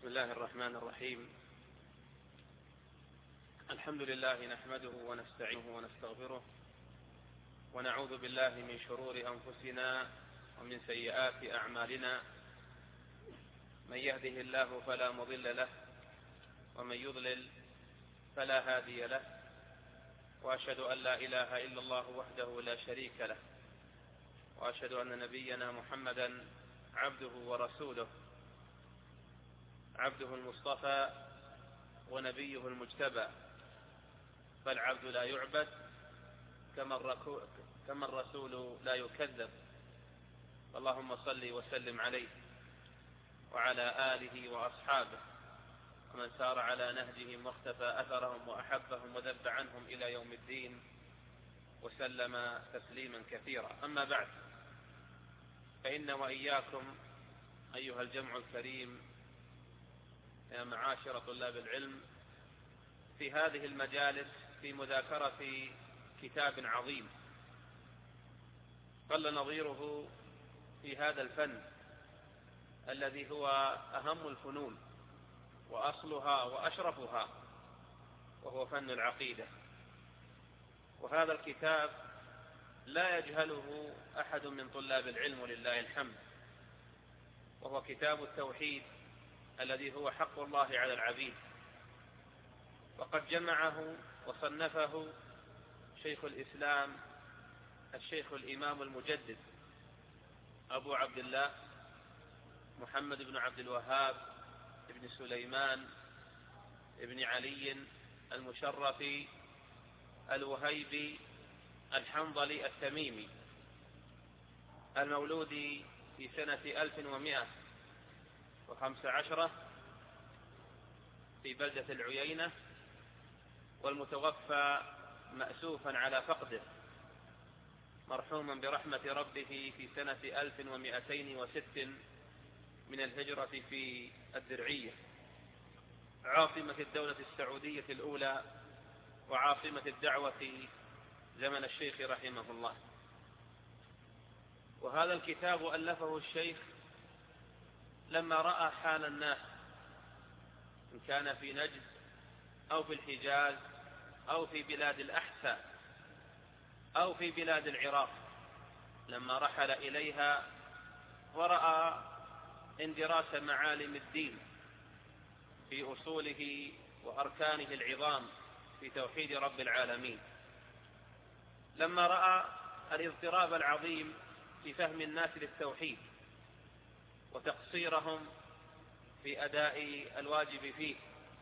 بسم الله الرحمن الرحيم. الحمد لله نحمده ونستعينه ونستغفره ونعوذ بالله من شرور أنفسنا ومن سيئات أعمالنا، من يهده الله فلا مضل له ومن يضلل فلا هادي له، وأشهد أن لا إله إلا الله وحده لا شريك له، وأشهد أن نبينا محمدا عبده ورسوله، عبده المصطفى ونبيه المجتبى، فالعبد لا يعبد كما الرسول لا يكذب. اللهم صل وسلم عليه وعلى آله وأصحابه ومن سار على نهجهم واختفى أثرهم وأحبهم وذب عنهم إلى يوم الدين وسلم تسليما كثيرا. أما بعد، فإن وإياكم أيها الجمع الكريم يا معاشر طلاب العلم في هذه المجالس في مذاكرة كتاب عظيم قل نظيره في هذا الفن الذي هو أهم الفنون وأصلها وأشرفها، وهو فن العقيدة. وهذا الكتاب لا يجهله أحد من طلاب العلم ولله الحمد، وهو كتاب التوحيد الذي هو حق الله على العبيد، وقد جمعه وصنفه شيخ الإسلام الشيخ الإمام المجدد أبو عبد الله محمد بن عبد الوهاب بن سليمان بن علي المشرفي الوهيبي الحنظلي التميمي، المولود في سنة 1115 في بلدة العيينة، والمتوفى مأسوفا على فقده، مرحوما برحمة ربه في سنة 1206 من الهجرة في الدرعية، عاصمة الدولة السعودية الأولى وعاصمة الدعوة زمن الشيخ رحمه الله. وهذا الكتاب ألفه الشيخ لما رأى حال الناس، إن كان في نجد أو في الحجاز أو في بلاد الأحساء أو في بلاد العراق، لما رحل إليها ورأى اندراس معالم الدين في أصوله وأركانه العظام في توحيد رب العالمين، لما رأى الاضطراب العظيم في فهم الناس للتوحيد وتقصيرهم في أداء الواجب فيه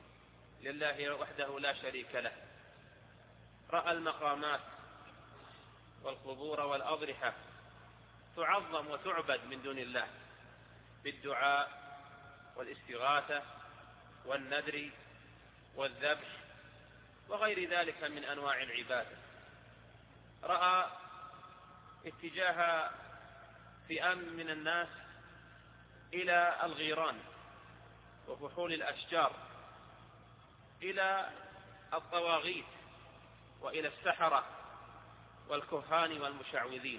لله وحده لا شريك له، رأى المقامات والقبور والأضرحة تعظم وتعبد من دون الله بالدعاء والاستغاثة والنذر والذبح وغير ذلك من أنواع العبادة، رأى اتجاه فئام من الناس إلى الغيران وفحول الأشجار، إلى الطواغيت وإلى السحرة والكهان والمشعوذين،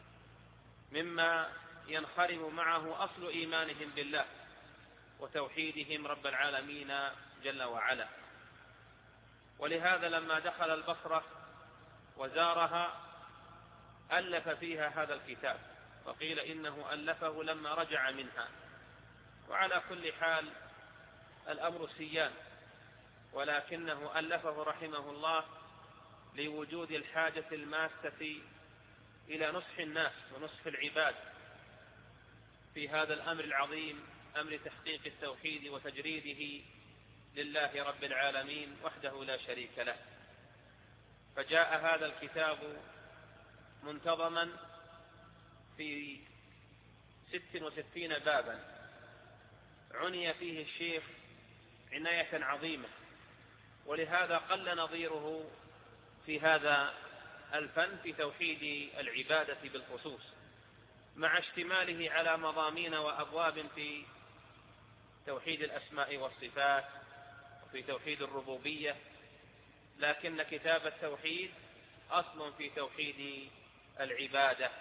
مما ينخرم معه أصل إيمانهم بالله وتوحيدهم رب العالمين جل وعلا. ولهذا لما دخل البصرة وزارها ألف فيها هذا الكتاب، وقيل إنه ألفه لما رجع منها. وعلى كل حال الأمر سيان، ولكنه ألفه رحمه الله لوجود الحاجة الماسة إلى نصح الناس ونصح العباد في هذا الأمر العظيم، أمر تحقيق التوحيد وتجريده لله رب العالمين وحده لا شريك له. فجاء هذا الكتاب منتظما في 66 بابا، عني فيه الشيخ عناية عظيمة، ولهذا قل نظيره في هذا الفن في توحيد العبادة بالخصوص، مع اشتماله على مضامين وأبواب في توحيد الأسماء والصفات وفي توحيد الربوبية، لكن كتاب التوحيد أصل في توحيد العبادة.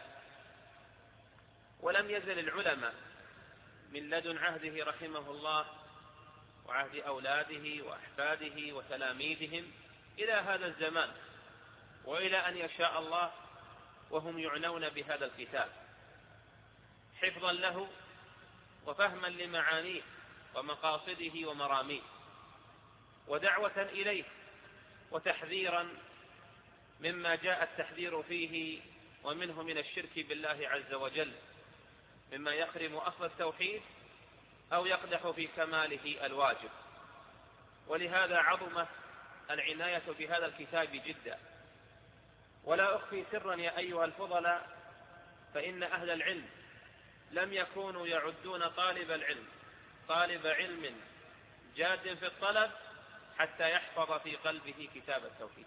ولم يزل العلماء من لدن عهده رحمه الله وعهد أولاده وأحفاده وتلاميذهم إلى هذا الزمان، وإلى أن يشاء الله وهم يعنون بهذا الكتاب حفظا له وفهما لمعانيه ومقاصده ومراميه، ودعوة إليه وتحذيرا مما جاء التحذير فيه ومنه من الشرك بالله عز وجل، مما يخرم أصل التوحيد أو يقدح في كماله الواجب. ولهذا عظمت العناية بهذا الكتاب جدا. ولا أخفي سرا يا أيها الفضلاء، فإن أهل العلم لم يكونوا يعدون طالب العلم طالب علم جاد في الطلب حتى يحفظ في قلبه كتاب التوحيد.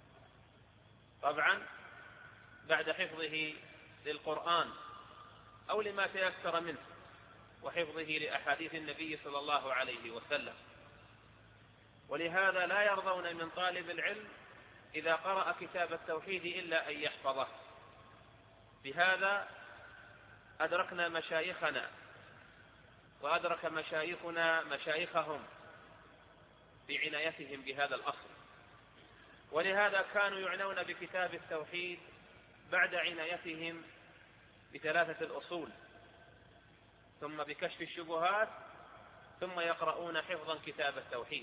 طبعا بعد حفظه للقرآن أو لما تيسر منه، وحفظه لأحاديث النبي صلى الله عليه وسلم. ولهذا لا يرضون من طالب العلم إذا قرأ كتاب التوحيد إلا أن يحفظه. بهذا أدركنا مشايخنا وأدرك مشايخنا مشايخهم بعنايتهم بهذا الأصل. ولهذا كانوا يعنون بكتاب التوحيد بعد عنايتهم بثلاثة الأصول، ثم بكشف الشبهات، ثم يقرؤون حفظا كتاب التوحيد.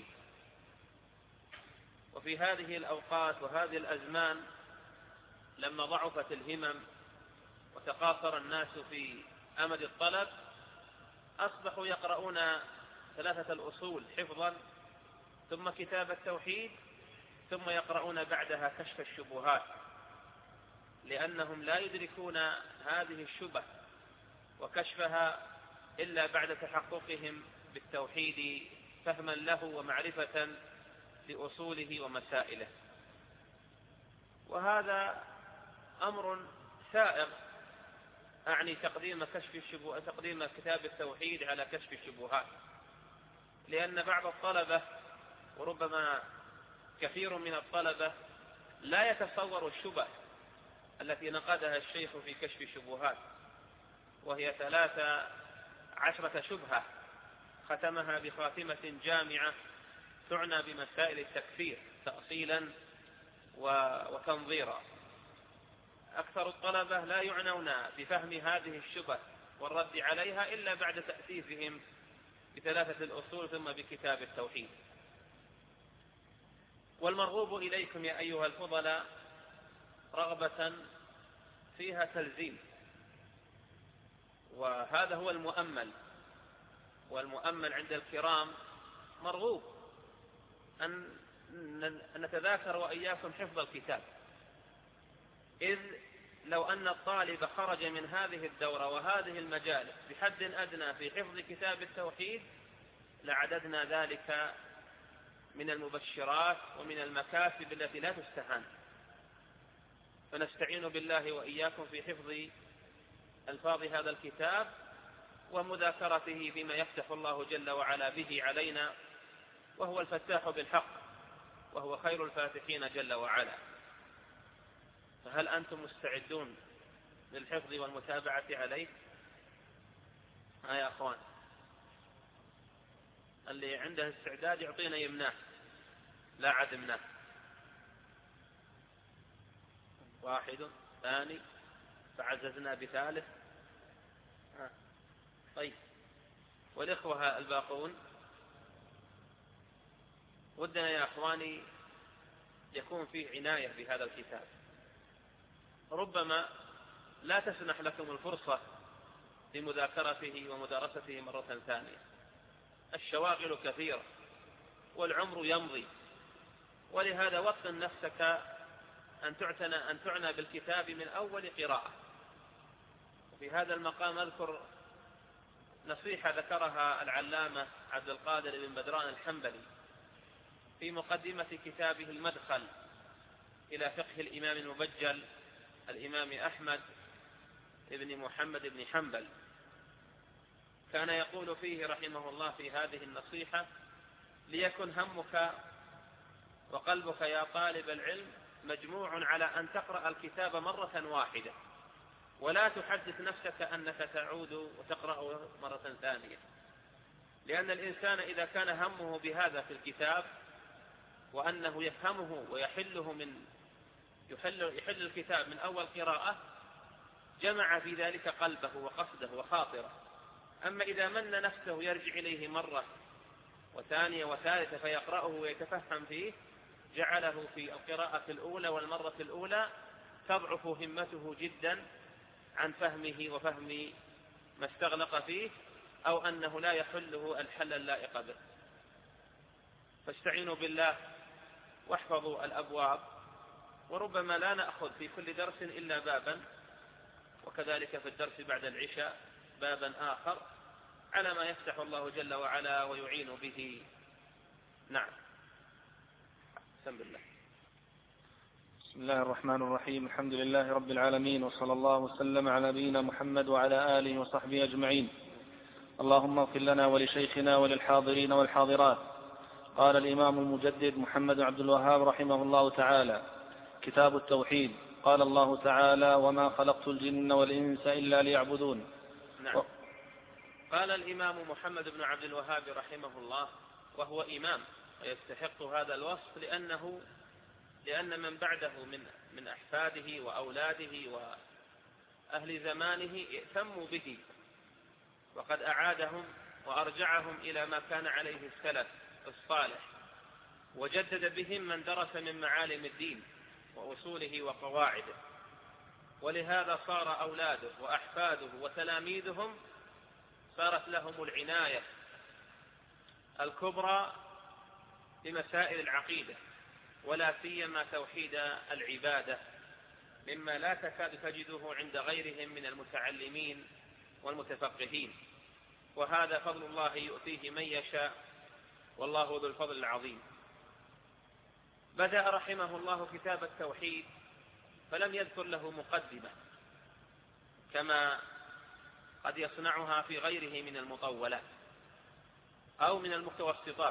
وفي هذه الأوقات وهذه الأزمان لما ضعفت الهمم وتقاصر الناس في أمد الطلب، أصبحوا يقرؤون ثلاثة الأصول حفظا، ثم كتاب التوحيد، ثم يقرؤون بعدها كشف الشبهات، لأنهم لا يدركون هذه الشبه وكشفها إلا بعد تحققهم بالتوحيد فهما له ومعرفة لأصوله ومسائله. وهذا أمر سائغ، أعني تقديم كتاب التوحيد على كشف الشبهات، لأن بعض الطلبة وربما كثير من الطلبة لا يتصور الشبه التي نقدها الشيخ في كشف الشبهات، وهي 13 شبهة ختمها بخاتمة جامعة تعنى بمسائل التكفير تأصيلا وتنظيرا. أكثر الطلبة لا يعنون بفهم هذه الشبه والرد عليها إلا بعد تأسيسهم بثلاثة الأصول ثم بكتاب التوحيد. والمرغوب إليكم يا أيها الفضلاء رغبة فيها تلزيم، وهذا هو المؤمل. والمؤمل عند الكرام مرغوب أن نتذاكر وإياكم حفظ الكتاب، إذ لو أن الطالب خرج من هذه الدورة وهذه المجالس بحد أدنى في حفظ كتاب التوحيد لعددنا ذلك من المبشرات ومن المكاسب التي لا تستهان. فنستعين بالله وإياكم في حفظ ألفاظ هذا الكتاب ومذاكرته بما يفتح الله جل وعلا به علينا، وهو الفتاح بالحق وهو خير الفاتحين جل وعلا. فهل أنتم مستعدون للحفظ والمتابعة عليه؟ يا أخوان، اللي عنده استعداد يعطينا يمناه لا عدمناه. واحد، ثاني، فعززنا بثالث. طيب، والإخوة الباقون ودنا يا أخواني يكون فيه عناية بهذا الكتاب. ربما لا تسنح لكم الفرصة لمذاكرته ومدارسته مرة ثانية، الشواغل كثيرة والعمر يمضي، ولهذا وطن نفسك أن تعنى بالكتاب من أول قراءة. وفي هذا المقام أذكر نصيحة ذكرها العلامة عبد القادر بن بدران الحنبلي في مقدمة كتابه المدخل إلى فقه الإمام المبجل الإمام أحمد بن محمد بن حنبل. كان يقول فيه رحمه الله في هذه النصيحة: ليكن همك وقلبك يا طالب العلم مجموع على أن تقرأ الكتاب مرة واحدة، ولا تحدث نفسك أنك تعود وتقرأ مرة ثانية، لأن الإنسان إذا كان همه بهذا في الكتاب وأنه يفهمه ويحله يحل الكتاب من أول قراءة، جمع في ذلك قلبه وقصده وخاطره. أما إذا من نفسه يرجع إليه مرة وثانية وثالثة فيقرأه ويتفهم فيه، جعله في القراءة الأولى والمرة الأولى تضعف همته جدا عن فهمه وفهم ما استغلق فيه، أو أنه لا يحله الحل اللائق به. فاستعينوا بالله واحفظوا الأبواب، وربما لا نأخذ في كل درس إلا بابا، وكذلك في الدرس بعد العشاء بابا آخر، على ما يفتح الله جل وعلا ويعين به. نعم. بسم الله. بسم الله الرحمن الرحيم. الحمد لله رب العالمين، وصلى الله وسلم على نبينا محمد وعلى آله وصحبه أجمعين. اللهم اغفر لنا ولشيخنا وللحاضرين والحاضرات. قال الإمام المجدد محمد عبد الوهاب رحمه الله تعالى: كتاب التوحيد. قال الله تعالى: وما خلقت الجن والإنس إلا ليعبدون. نعم. قال الإمام محمد بن عبد الوهاب رحمه الله، وهو إمام ويستحق هذا الوصف لأن من بعده من أحفاده وأولاده وأهل زمانه ائتموا به، وقد أعادهم وأرجعهم إلى ما كان عليه السلف الصالح، وجدد بهم من درس من معالم الدين وأصوله وقواعده. ولهذا صار أولاده وأحفاده وتلاميذهم صارت لهم العناية الكبرى بمسائل العقيدة، ولا سيما توحيد العبادة، مما لا تكاد تجده عند غيرهم من المتعلمين والمتفقهين. وهذا فضل الله يؤتيه من يشاء، والله ذو الفضل العظيم. بدأ رحمه الله كتاب التوحيد فلم يذكر له مقدمة كما قد يصنعها في غيره من المطولات أو من المتوسطات.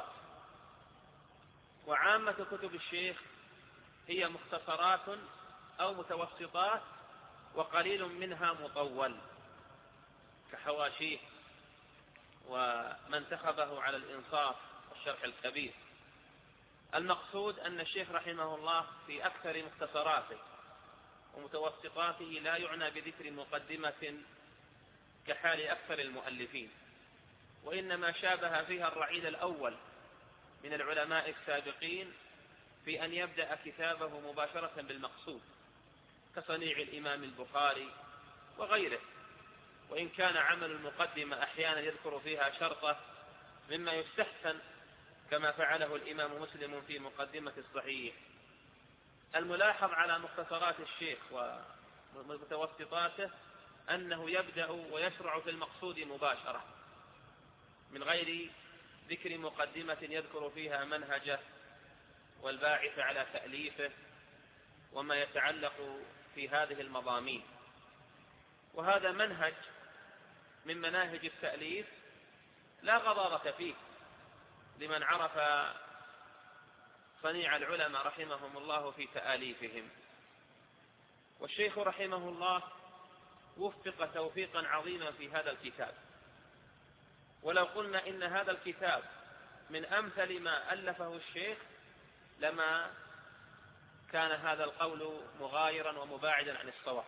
وعامة كتب الشيخ هي مختصرات أو متوسطات، وقليل منها مطول كحواشيه وما انتخبه على الإنصاف والشرح الكبير. المقصود أن الشيخ رحمه الله في أكثر مختصراته ومتوسطاته لا يعنى بذكر مقدمة كحال أكثر المؤلفين، وإنما شابه فيها الرعيل الأول من العلماء السابقين في أن يبدأ كتابه مباشرة بالمقصود، كصنيع الإمام البخاري وغيره، وإن كان عمل المقدمة أحيانا يذكر فيها شرطة مما يستحسن، كما فعله الإمام مسلم في مقدمة الصحيح. الملاحظ على مختصرات الشيخ ومتوسطاته أنه يبدأ ويشرع في المقصود مباشرة من غير ذكر مقدمة يذكر فيها منهجه والباعث على تأليفه وما يتعلق في هذه المضامين. وهذا منهج من مناهج التأليف لا غضاضة فيه لمن عرف صنيع العلماء رحمهم الله في تآليفهم. والشيخ رحمه الله وفق توفيقا عظيما في هذا الكتاب، ولو قلنا إن هذا الكتاب من أمثل ما ألفه الشيخ لما كان هذا القول مغايرا ومباعدا عن الصواب.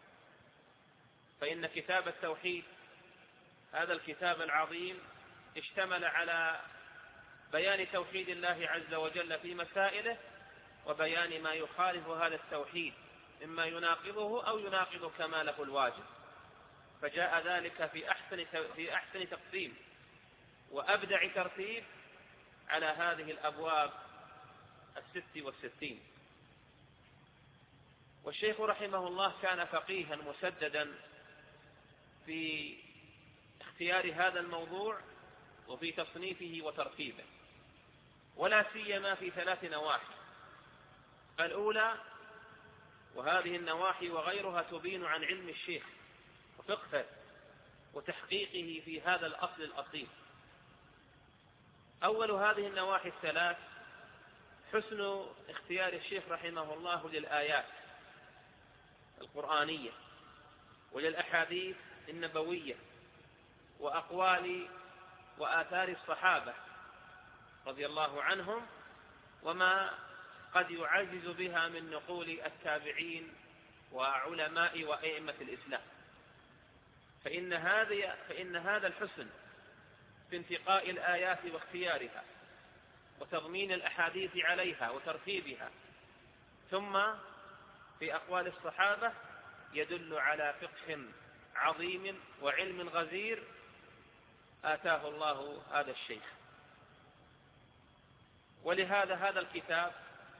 فإن كتاب التوحيد هذا الكتاب العظيم اشتمل على بيان توحيد الله عز وجل في مسائله، وبيان ما يخالف هذا التوحيد مما يناقضه أو يناقض كماله الواجب، فجاء ذلك في أحسن تقسيم وأبدع ترتيب على هذه الأبواب 66. والشيخ رحمه الله كان فقيها مسددا في اختيار هذا الموضوع وفي تصنيفه وترتيبه، ولا سيما في 3 نواحي. الأولى، وهذه النواحي وغيرها تبين عن علم الشيخ وفقهه وتحقيقه في هذا الأصل الأصيل. أول هذه النواحي 3 حسن اختيار الشيخ رحمه الله للآيات القرآنية وللأحاديث النبوية وأقوال وآثار الصحابة رضي الله عنهم، وما قد يعزز بها من نقول التابعين وعلماء وأئمة الإسلام. فإن هذا الحسن في انتقاء الآيات واختيارها وتضمين الأحاديث عليها وترتيبها، ثم في أقوال الصحابة، يدل على فقه عظيم وعلم غزير آتاه الله هذا الشيخ. ولهذا هذا الكتاب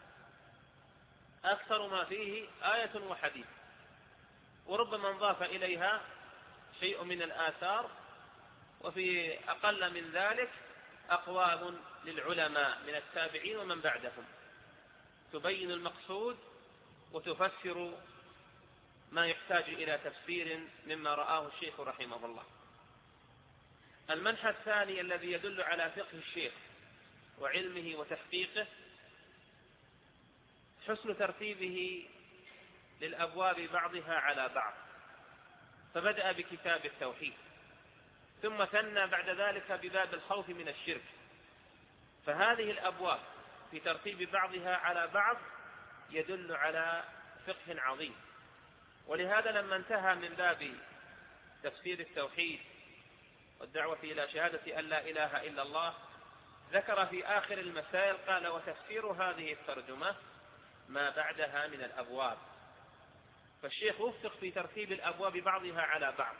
أكثر ما فيه آية وحديث، وربما انضاف إليها شيء من الآثار، وفي أقل من ذلك أقوال للعلماء من التابعين ومن بعدهم تبين المقصود وتفسر ما يحتاج إلى تفسير مما رآه الشيخ رحمه الله. المنحى الثاني الذي يدل على فقه الشيخ وعلمه وتحقيقه حسن ترتيبه للأبواب بعضها على بعض، فبدأ بكتاب التوحيد، ثم ثنى بعد ذلك بباب الخوف من الشرك. فهذه الأبواب في ترتيب بعضها على بعض يدل على فقه عظيم. ولهذا لما انتهى من باب تفسير التوحيد والدعوة إلى شهادة أن لا إله إلا الله، ذكر في آخر المسائل قال: وتفسير هذه الترجمة ما بعدها من الأبواب. فالشيخ وفق في ترتيب الأبواب بعضها على بعض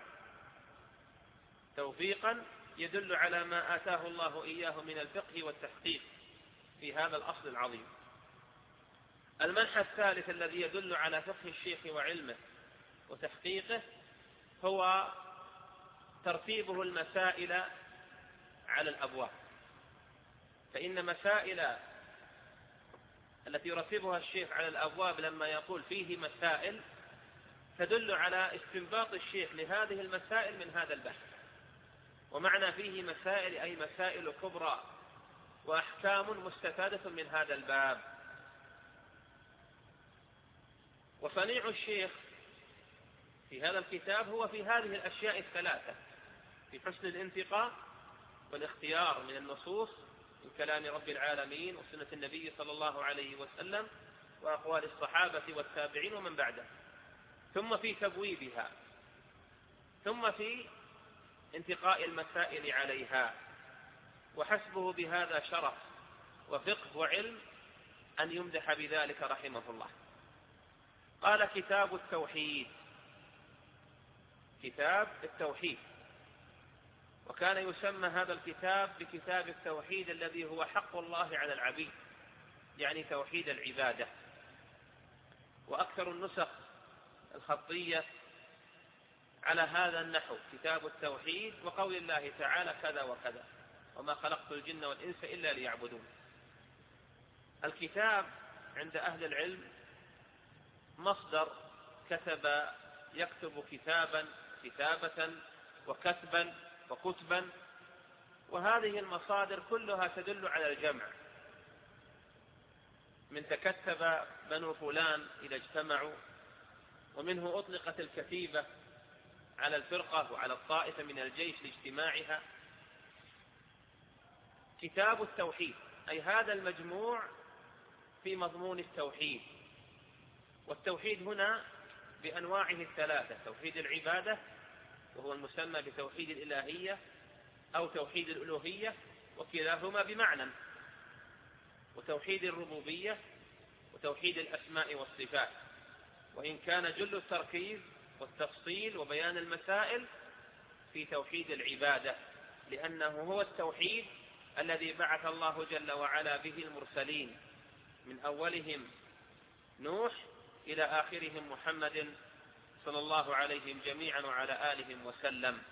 توفيقا يدل على ما آتاه الله إياه من الفقه والتحقيق في هذا الأصل العظيم. المنحى الثالث الذي يدل على فقه الشيخ وعلمه وتحقيقه هو ترتيبه المسائل على الأبواب. فإن مسائل التي يرتبها الشيخ على الأبواب لما يقول فيه مسائل تدل على استنباط الشيخ لهذه المسائل من هذا البحث. ومعنى فيه مسائل أي مسائل كبرى وأحكام مستفادة من هذا الباب. وصنيع الشيخ في هذا الكتاب هو في هذه الأشياء الثلاثة: في حسن الانتقاء والاختيار من النصوص من كلام رب العالمين وسنة النبي صلى الله عليه وسلم وأقوال الصحابة والتابعين ومن بعده، ثم في تبويبها، ثم في انتقاء المسائل عليها. وحسبه بهذا شرف وفقه وعلم أن يمدح بذلك رحمه الله. قال: كتاب التوحيد. كتاب التوحيد، وكان يسمى هذا الكتاب بكتاب التوحيد الذي هو حق الله على العبيد، يعني توحيد العبادة. وأكثر النسخ الخطية على هذا النحو: كتاب التوحيد وقول الله تعالى كذا وكذا، وما خلقت الجن والإنس إلا ليعبدون. الكتاب عند أهل العلم مصدر كتب يكتب كتابا، كتابة، وكتبا، وكتبا، وهذه المصادر كلها تدل على الجمع. من تكتب بنو فلان إذا اجتمعوا، ومنه أطلقت الكتيبة على الفرقة وعلى الطائفة من الجيش لاجتماعها. كتاب التوحيد أي هذا المجموع في مضمون التوحيد. والتوحيد هنا بأنواعه الثلاثة: توحيد العبادة وهو المسمى بتوحيد الإلهية أو توحيد الألوهية، وكلاهما بمعنى، وتوحيد الربوبية وتوحيد الأسماء والصفات، وإن كان جل التركيز والتفصيل وبيان المسائل في توحيد العبادة، لأنه هو التوحيد الذي بعث الله جل وعلا به المرسلين من أولهم نوح إلى آخرهم محمد صلى الله عليهم جميعا وعلى آلهم وسلم.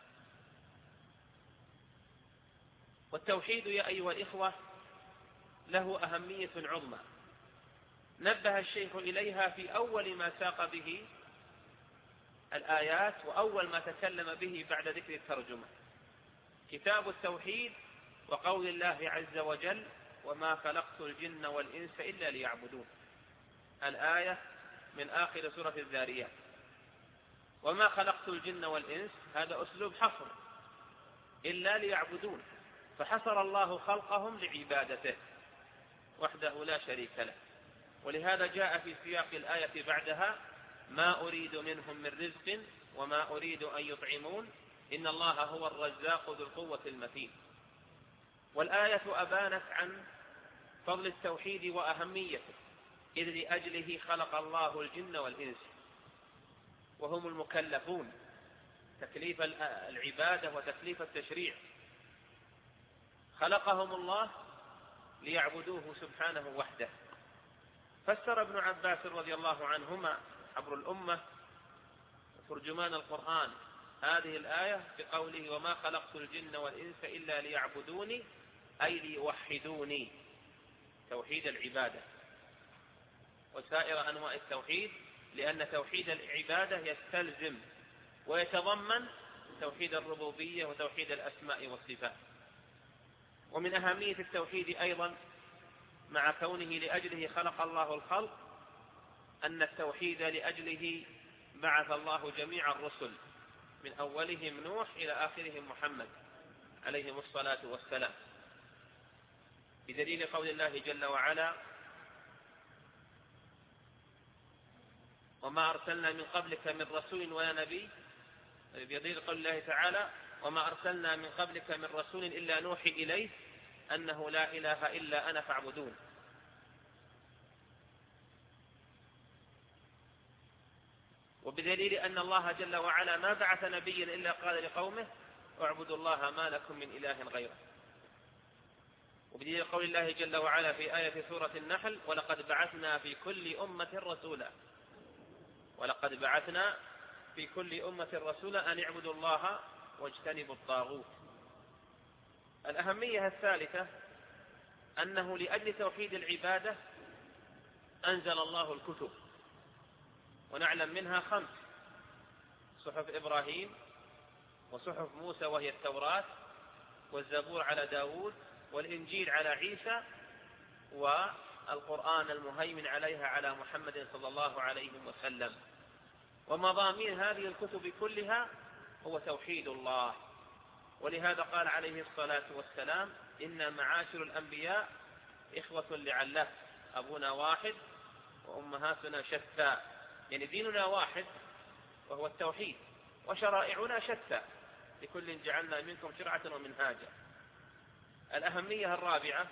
والتوحيد يا أيها الإخوة له أهمية عظمى نبه الشيخ إليها في أول ما ساق به الآيات وأول ما تكلم به بعد ذكر الترجمة: كتاب التوحيد وقول الله عز وجل: وما خلقت الجن والإنس إلا ليعبدون. الآية من آخر سورة الذاريات. وما خلقت الجن والإنس هذا أسلوب حصر، إلا ليعبدون، فحصر الله خلقهم لعبادته وحده لا شريك له. ولهذا جاء في سياق الآية بعدها: ما أريد منهم من رزق وما أريد أن يطعمون إن الله هو الرزاق ذو القوة المتين. والآية أبانت عن فضل التوحيد وأهميته، إذ لأجله خلق الله الجن والإنس، وهم المكلفون تكليف العبادة وتكليف التشريع. خلقهم الله ليعبدوه سبحانه وحده. فسر ابن عباس رضي الله عنهما عبر الأمة ترجمان القرآن هذه الآية بقوله: وما خلقت الجن والإنس إلا ليعبدوني، أي ليوحدوني، توحيد العبادة وسائر أنواع التوحيد، لأن توحيد العبادة يستلزم ويتضمن توحيد الربوبية وتوحيد الأسماء والصفات. ومن أهمية التوحيد أيضا مع كونه لأجله خلق الله الخلق أن التوحيد لأجله بعث الله جميع الرسل من أولهم نوح إلى آخرهم محمد عليهم الصلاة والسلام، بدليل قول الله جل وعلا: وما أرسلنا من قبلك من رسول ولا نبي، بدليل قول الله تعالى: وما أرسلنا من قبلك من رسول إلا نوحي إليه أنه لا إله إلا أنا فاعبدون. وبدليل أن الله جل وعلا ما بعث نبيا إلا قال لقومه: اعبدوا الله ما لكم من إله غيره. وبدليل قول الله جل وعلا في آية سورة النحل: ولقد بعثنا في كل أمة رسولا، ولقد بعثنا في كل أمة رسولا أن اعبدوا الله واجتنبوا الطاغوت. الأهمية الثالثة أنه لأجل توحيد العبادة أنزل الله الكتب، ونعلم منها 5: صحف إبراهيم، وصحف موسى وهي التوراة، والزبور على داود، والإنجيل على عيسى، والقرآن المهيمن عليها على محمد صلى الله عليه وسلم. ومضامين هذه الكتب كلها هو توحيد الله. ولهذا قال عليه الصلاة والسلام: إنا معاشر الأنبياء إخوة لعله، أبونا واحد وأمهاتنا شتى، يعني ديننا واحد وهو التوحيد، وشرائعنا شتى، لكل جعلنا منكم شرعة ومنهاجا. الأهمية الرابعة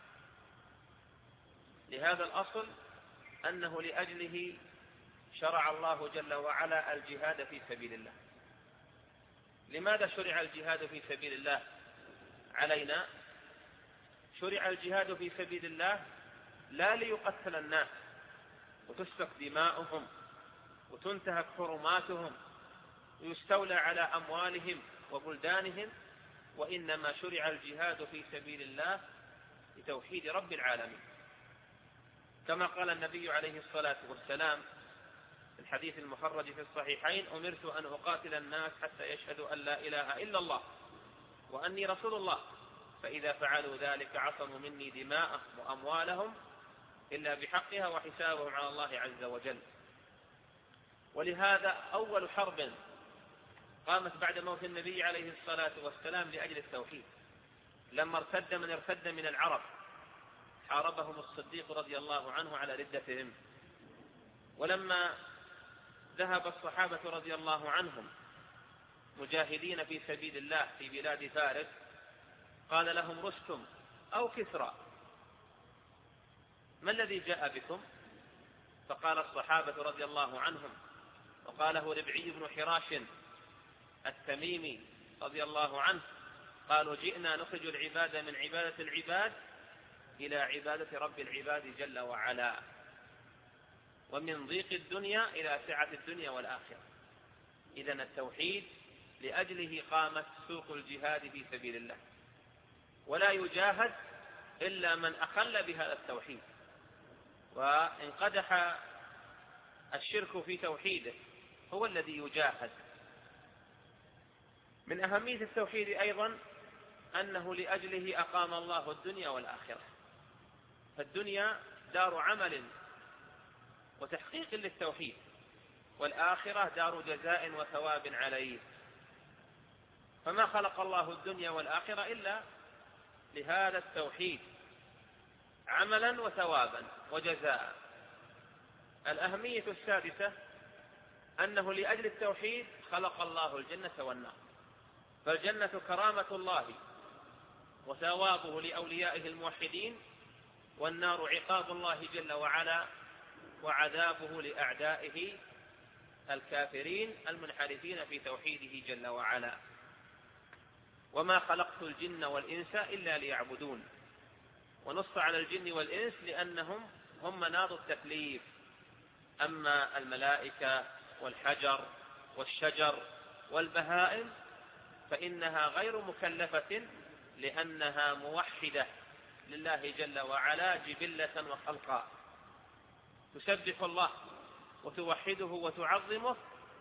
لهذا الأصل أنه لأجله شرع الله جل وعلا الجهاد في سبيل الله. لماذا شرع الجهاد في سبيل الله علينا؟ شرع الجهاد في سبيل الله لا ليقتل الناس وتسفك دماؤهم وتنتهك حرماتهم ويستولى على أموالهم وبلدانهم، وإنما شرع الجهاد في سبيل الله لتوحيد رب العالمين، كما قال النبي عليه الصلاة والسلام في الحديث المخرج في الصحيحين: أمرت أن أقاتل الناس حتى يشهدوا أن لا إله إلا الله وأني رسول الله، فإذا فعلوا ذلك عصموا مني دماءهم وأموالهم إلا بحقها وحسابهم على الله عز وجل. ولهذا أول حرب قامت بعد موت النبي عليه الصلاة والسلام لأجل التوحيد، لما ارتد من ارتد من العرب حاربهم الصديق رضي الله عنه على ردتهم. ولما ذهب الصحابة رضي الله عنهم مجاهدين في سبيل الله في بلاد فارس، قال لهم رستم أو كسرى: ما الذي جاء بكم؟ فقال الصحابة رضي الله عنهم، وقاله ربعي بن حراش التميمي رضي الله عنه، قالوا: جئنا نخرج العباد من عبادة العباد إلى عبادة رب العباد جل وعلا، ومن ضيق الدنيا إلى سعة الدنيا والآخرة. إذن التوحيد لأجله قامت سوق الجهاد في سبيل الله، ولا يجاهد إلا من أخل بهذا التوحيد وإن قدح الشرك في توحيده هو الذي يجاهد. من أهمية التوحيد أيضا أنه لأجله أقام الله الدنيا والآخرة، فالدنيا دار عمل وتحقيق للتوحيد، والآخرة دار جزاء وثواب عليه. فما خلق الله الدنيا والآخرة إلا لهذا التوحيد عملا وثوابا وجزاء. الأهمية السادسة أنه لأجل التوحيد خلق الله الجنة والنار، فالجنة كرامة الله وثوابه لأوليائه الموحدين، والنار عقاب الله جل وعلا وعذابه لأعدائه الكافرين المنحرفين في توحيده جل وعلا. وما خلقت الجن والإنس إلا ليعبدون، ونص على الجن والإنس لأنهم هم مناط التكليف. أما الملائكة والحجر والشجر والبهائم فإنها غير مكلفة لأنها موحدة لله جل وعلا جبلة وخلقا، تسبح الله وتوحده وتعظمه،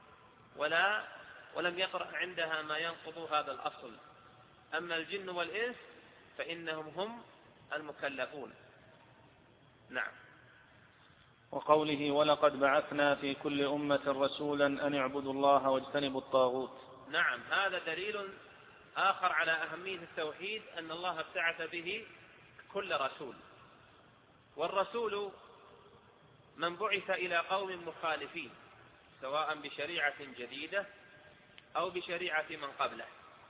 ولم يطرأ عندها ما ينقض هذا الأصل. أما الجن والإنس فإنهم هم المكلفون. نعم. وقوله ولقد بعثنا في كل أمة رسولا أن اعبدوا الله واجتنبوا الطاغوت. نعم، هذا دليل آخر على أهمية التوحيد، أن الله ابتعث به كل رسول، والرسول من بعث إلى قوم مخالفين سواء بشريعة جديدة أو بشريعة من قبله.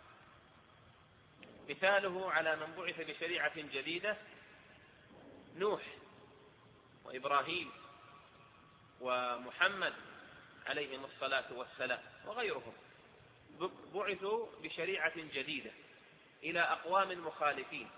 مثاله على من بعث بشريعة جديدة نوح وإبراهيم ومحمد عليهم الصلاة والسلام وغيرهم، بعثوا بشريعة جديدة إلى أقوام مخالفين.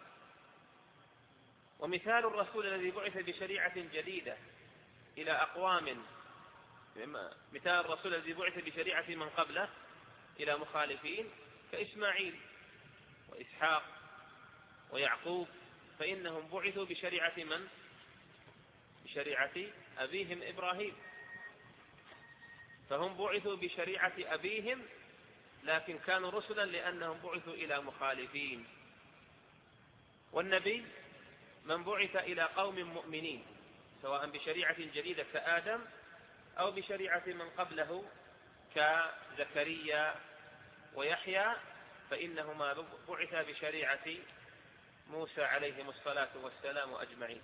ومثال الرسول الذي بعث بشريعة جديدة إلى أقوام، مثال الرسول الذي بعث بشريعة من قبله إلى مخالفين كإسماعيل وإسحاق ويعقوب، فإنهم بعثوا بشريعة من؟ بشريعة أبيهم إبراهيم، فهم بعثوا بشريعة أبيهم لكن كانوا رسلا لأنهم بعثوا إلى مخالفين. والنبي من بعث إلى قوم مؤمنين سواء بشريعة جديدة كآدم أو بشريعة من قبله كزكريا ويحيى، فإنهما بعثا بشريعة موسى عليهم الصلاة والسلام أجمعين.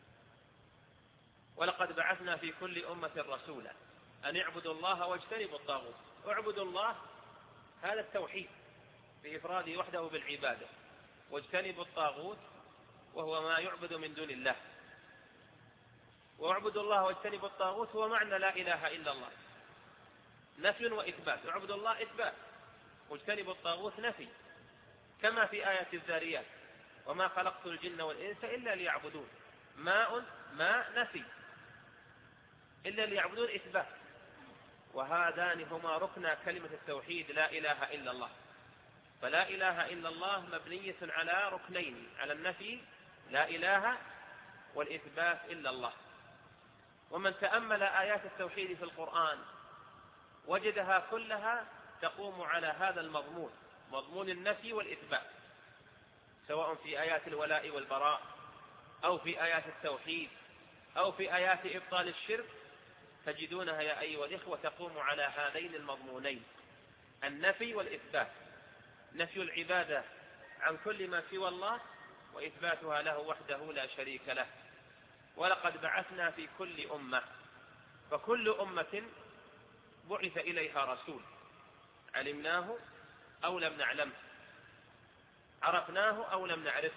ولقد بعثنا في كل أمة رسولا أن اعبدوا الله واجتنبوا الطاغوت. اعبدوا الله هذا التوحيد بإفراده وحده بالعبادة، واجتنبوا الطاغوت وهو ما يعبد من دون الله. واعبدوا الله واجتنبوا الطاغوت هو معنى لا إله إلا الله، نفي وإثبات. اعبدوا الله إثبات، واجتنبوا الطاغوت نفي، كما في آية الذاريات وما خلقت الجن والإنس إلا ليعبدون. ماء نفي، إلا ليعبدون إثبات، وهذان هما ركن كلمة التوحيد لا إله إلا الله. فلا إله إلا الله مبنية على ركنين، على النفي لا إله والإثبات إلا الله. ومن تأمل آيات التوحيد في القرآن وجدها كلها تقوم على هذا المضمون، مضمون النفي والإثبات، سواء في آيات الولاء والبراء أو في آيات التوحيد أو في آيات إبطال الشرك، تجدونها يا أيها الإخوة تقوم على هذين المضمونين، النفي والإثبات، نفي العبادة عن كل ما سوى الله وإثباتها له وحده لا شريك له. ولقد بعثنا في كل أمة، فكل أمة بعث إليها رسول، علمناه أو لم نعلمه، عرفناه أو لم نعرفه،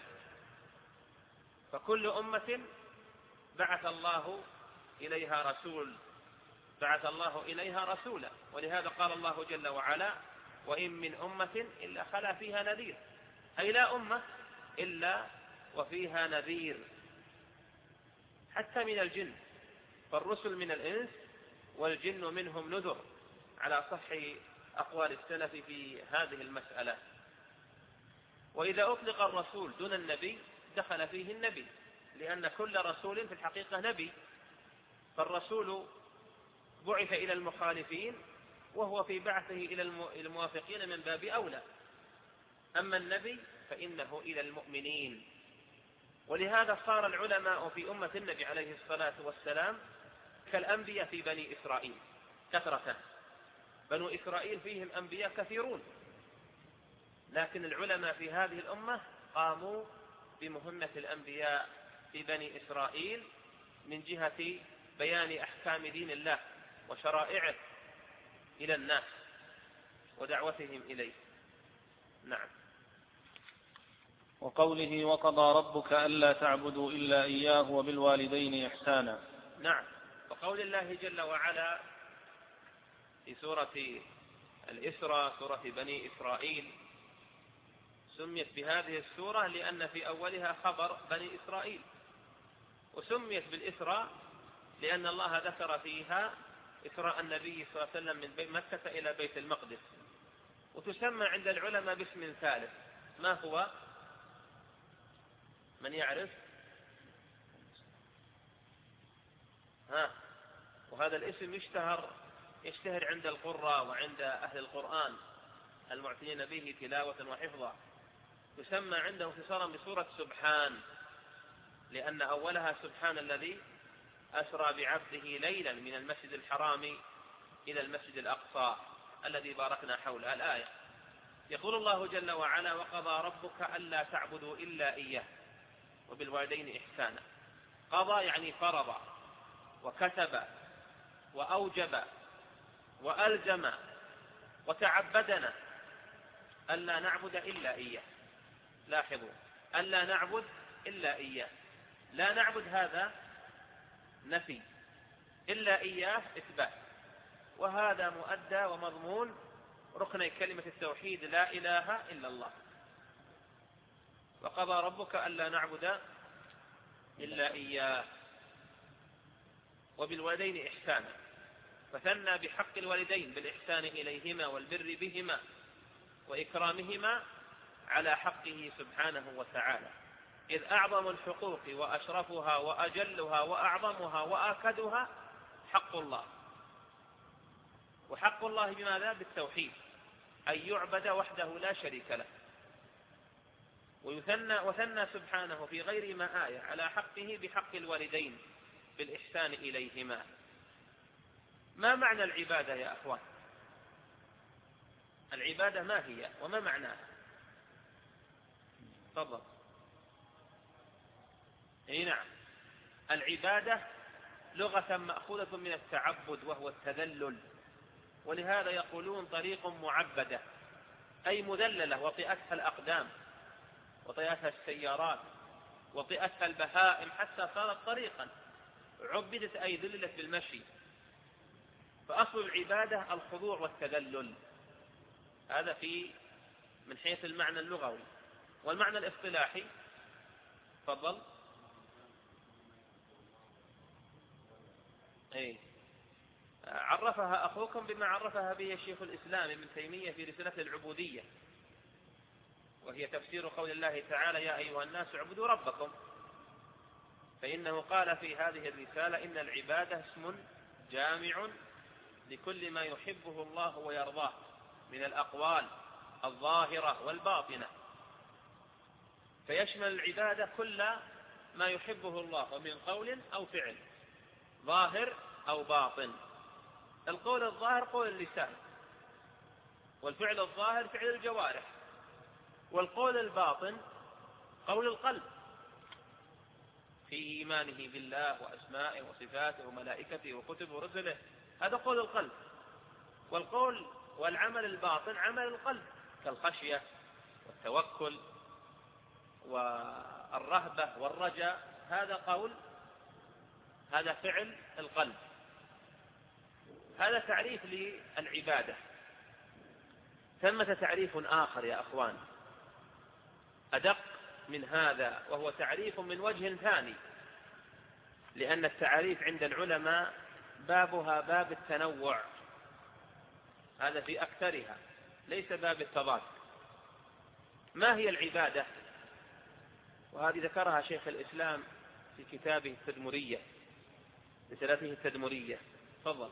فكل أمة بعث الله إليها رسولا. ولهذا قال الله جل وعلا وإن من أمة إلا خلا فيها نذير، أي لا أمة إلا وفيها نذير، حتى من الجن، فالرسل من الإنس والجن منهم نذر، على صح أقوال السلف في هذه المسألة. وإذا أطلق الرسول دون النبي دخل فيه النبي، لأن كل رسول في الحقيقة نبي، فالرسول بعث إلى المخالفين وهو في بعثه إلى الموافقين من باب أولى، أما النبي فإنه إلى المؤمنين. ولهذا صار العلماء في أمة النبي عليه الصلاة والسلام كالأنبياء في بني إسرائيل كثرة. بنو إسرائيل فيهم أنبياء كثيرون، لكن العلماء في هذه الأمة قاموا بمهمة الأنبياء في بني إسرائيل من جهة بيان أحكام دين الله وشرائعه إلى الناس ودعوتهم إليه. نعم. وقوله وقضى ربك ألا تعبدوا إلا إياه وبالوالدين إحسانا. نعم. وقول الله جل وعلا في سورة الإسراء سورة بني إسرائيل سميت بهذه السورة لأن في أولها خبر بني إسرائيل، وسميت بالإسراء لأن الله ذكر فيها إسراء النبي صلى الله عليه وسلم من مكة إلى بيت المقدس. وتسمى عند العلماء باسم ثالث، ما هو؟ من يعرف؟ وهذا الاسم يشتهر عند القراء وعند أهل القرآن المعتنين به تلاوة وحفظا. تسمى عندهم اختصارا بسورة سبحان، لأن أولها سبحان الذي أسرى بعبده ليلا من المسجد الحرام إلى المسجد الأقصى الذي باركنا حوله الآية. يقول الله جل وعلا وقضى ربك ألا تعبدوا إلا إياه وبالوالدين إحسانا. قضى يعني فرض وكتب وأوجب وألزم وتعبدنا ألا نعبد إلا إياه. لاحظوا، ألا نعبد إلا إياه، لا نعبد هذا نفي، إلا إياه إثبات، وهذا مؤدى ومضمون ركن كلمة التوحيد لا إله إلا الله. وقضى ربك ألا نعبد إلا إياه وبالوالدين إحسانا، فثنى بحق الوالدين بالإحسان إليهما والبر بهما وإكرامهما على حقه سبحانه وتعالى، إذ أعظم الحقوق وأشرفها وأجلها وأعظمها وآكدها حق الله. وحق الله بماذا؟ بالتوحيد، أن يعبد وحده لا شريك له. وثنى سبحانه في غير ما آية على حقه بحق الوالدين بالإحسان إليهما. ما معنى العبادة يا أخوان؟ العبادة ما هي وما معناها؟ تفضل. نعم، العبادة لغة مأخوذة من التعبد وهو التذلل، ولهذا يقولون طريق معبدة، أي مذللة وطئتها الأقدام وطئتها السيارات وطئتها البهائم حتى صارت طريقا، عبدت أي ذللت بالمشي. فأصل العبادة الخضوع والتذلل، هذا من حيث المعنى اللغوي. والمعنى الاصطلاحي تفضل. عرفها أخوكم بما عرفها به شيخ الإسلام ابن تيمية في رسالة العبودية، وهي تفسير قول الله تعالى يا أيها الناس اعبدوا ربكم. فإنه قال في هذه الرسالة إن العبادة اسم جامع لكل ما يحبه الله ويرضاه من الأقوال الظاهرة والباطنة، فيشمل العبادة كل ما يحبه الله ومن قول أو فعل ظاهر أو باطن. القول الظاهر قول اللسان، والفعل الظاهر فعل الجوارح، والقول الباطن قول القلب في إيمانه بالله وأسمائه وصفاته وملائكته وكتبه ورسله، هذا قول القلب. والقول والعمل الباطن عمل القلب كالخشية والتوكل والرهبة والرجاء، هذا فعل القلب. هذا تعريف للعبادة. ثمة تعريف آخر يا أخوان أدق من هذا، وهو تعريف من وجه ثاني، لأن التعريف عند العلماء بابها باب التنوع، هذا في أكثرها، ليس باب التضاد. ما هي العبادة؟ وهذه ذكرها شيخ الإسلام في كتابه التدمرية، رسالته التدمرية. تفضل.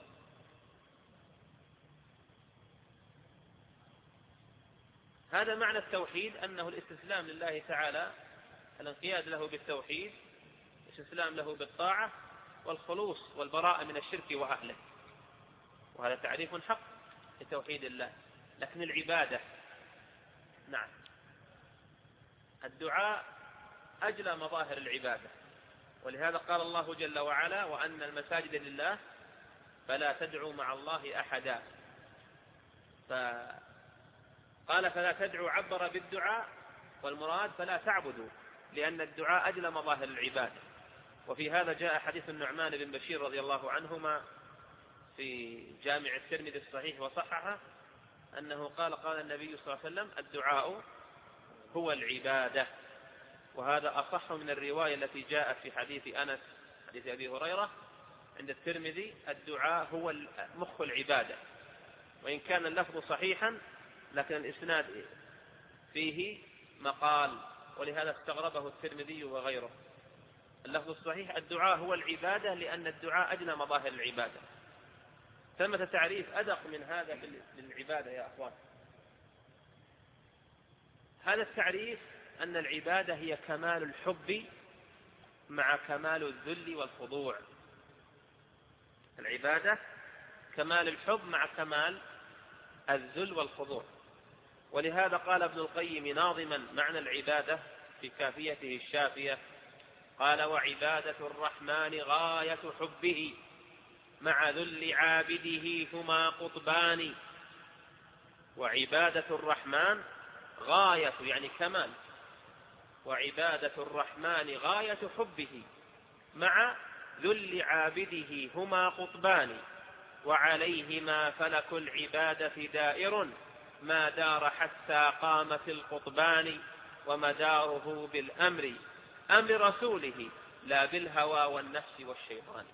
هذا معنى التوحيد، أنه الاستسلام لله تعالى، الانقياد له بالتوحيد، الاستسلام له بالطاعة، والخلوص والبراءة من الشرك وأهله. وهذا تعريف حق لتوحيد الله. لكن العبادة نعم، الدعاء أجلى مظاهر العبادة، ولهذا قال الله جل وعلا: وأن المساجد لله فلا تدعوا مع الله أحدا. فقال فلا تدعوا، عبر بالدعاء، والمراد فلا تعبدوا، لأن الدعاء أجلى مظاهر العبادة. وفي هذا جاء حديث النعمان بن بشير رضي الله عنهما في جامع الترمذي الصحيح وصححه، أنه قال النبي صلى الله عليه وسلم: الدعاء هو العبادة. وهذا أصح من الرواية التي جاءت في حديث أنس، حديث أبي هريرة عند الترمذي: الدعاء هو مخ العبادة. وإن كان اللفظ صحيحا لكن الإسناد فيه مقال، ولهذا استغربه الترمذي وغيره. اللفظ الصحيح: الدعاء هو العبادة، لأن الدعاء أجنى مظاهر العبادة. ثمة تعريف أدق من هذا للعبادة يا أخوان. هذا التعريف أن العبادة هي كمال الحب مع كمال الذل والخضوع. العبادة كمال الحب مع كمال الذل والخضوع. ولهذا قال ابن القيم ناظما معنى العبادة في كافيته الشافية، قال: وعبادة الرحمن غاية حبه مع ذل عابده هما قطبان. وعبادة الرحمن غاية يعني كمال، وعبادة الرحمن غاية حبه مع ذل عابده هما قطبان، وعليهما فلك العبادة دائر ما دار حتى قام في القطبان، ومداره بالأمر أمر رسوله لا بالهوى والنفس والشيطان.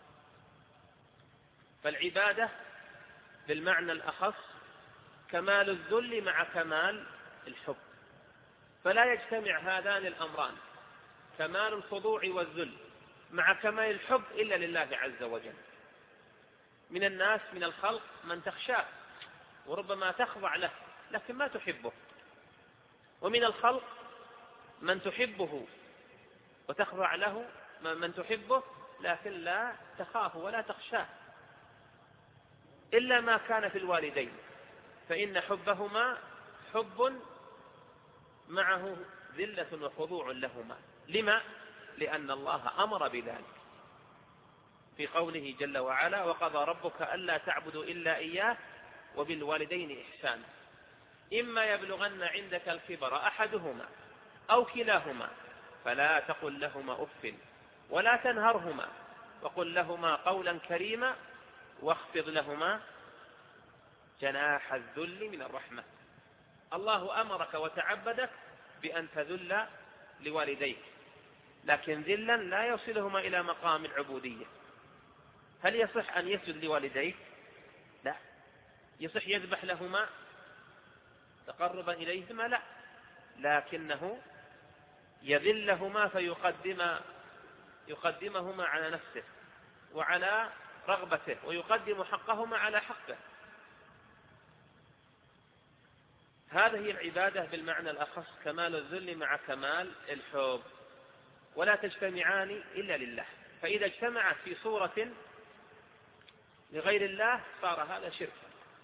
فالعبادة بالمعنى الأخص كمال الذل مع كمال الحب، فلا يجتمع هذان الأمران، كمال الخضوع والذل مع كمال الحب، إلا لله عز وجل. من الناس من الخلق من تخشاه وربما تخضع له لكن ما تحبه، ومن الخلق من تحبه وتخضع له، من تحبه لكن لا تخاف ولا تخشاه، إلا ما كان في الوالدين، فإن حبهما حب معه ذلة وخضوع لهما. لما؟ لأن الله أمر بذلك في قوله جل وعلا: وقضى ربك ألا تعبدوا إلا إياه وبالوالدين إحسانا إما يبلغن عندك الكبر أحدهما أو كلاهما فلا تقل لهما أف ولا تنهرهما وقل لهما قولا كريما واخفض لهما جناح الذل من الرحمة. الله أمرك وتعبدك بأن تذل لوالديك، لكن ذلا لا يوصلهما إلى مقام العبودية. هل يصح أن يسجد لوالديك؟ لا. يصح يذبح لهما تقربا إليهما؟ لا، لكنه يذلهما فيقدمهما على نفسه وعلى رغبته، ويقدم حقهما على حقه. هذه هي العبادة بالمعنى الأخص، كمال الذل مع كمال الحب، ولا تجتمعان إلا لله. فإذا اجتمعت في صورة لغير الله صار هذا شرك.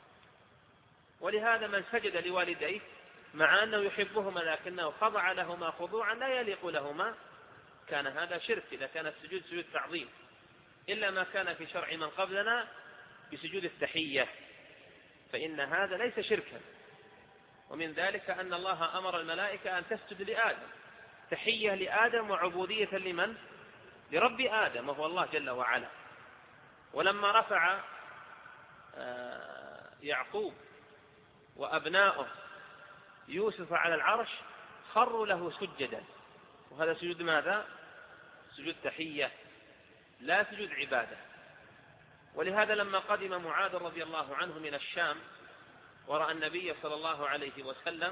ولهذا من سجد لوالديه مع أنه يحبهما لكنه خضع لهما خضوعا لا يليق لهما كان هذا شرك، إذا كان السجود سجود تعظيم، إلا ما كان في شرع من قبلنا بسجود التحية، فإن هذا ليس شركا. ومن ذلك أن الله أمر الملائكة أن تسجد لآدم، تحية لآدم وعبودية لمن؟ لرب آدم وهو الله جل وعلا. ولما رفع يعقوب وأبناؤه يوسف على العرش خروا له سجدا، وهذا سجود ماذا؟ سجود تحية لا سجود عبادة. ولهذا لما قدم معاذ رضي الله عنه من الشام ورأى النبي صلى الله عليه وسلم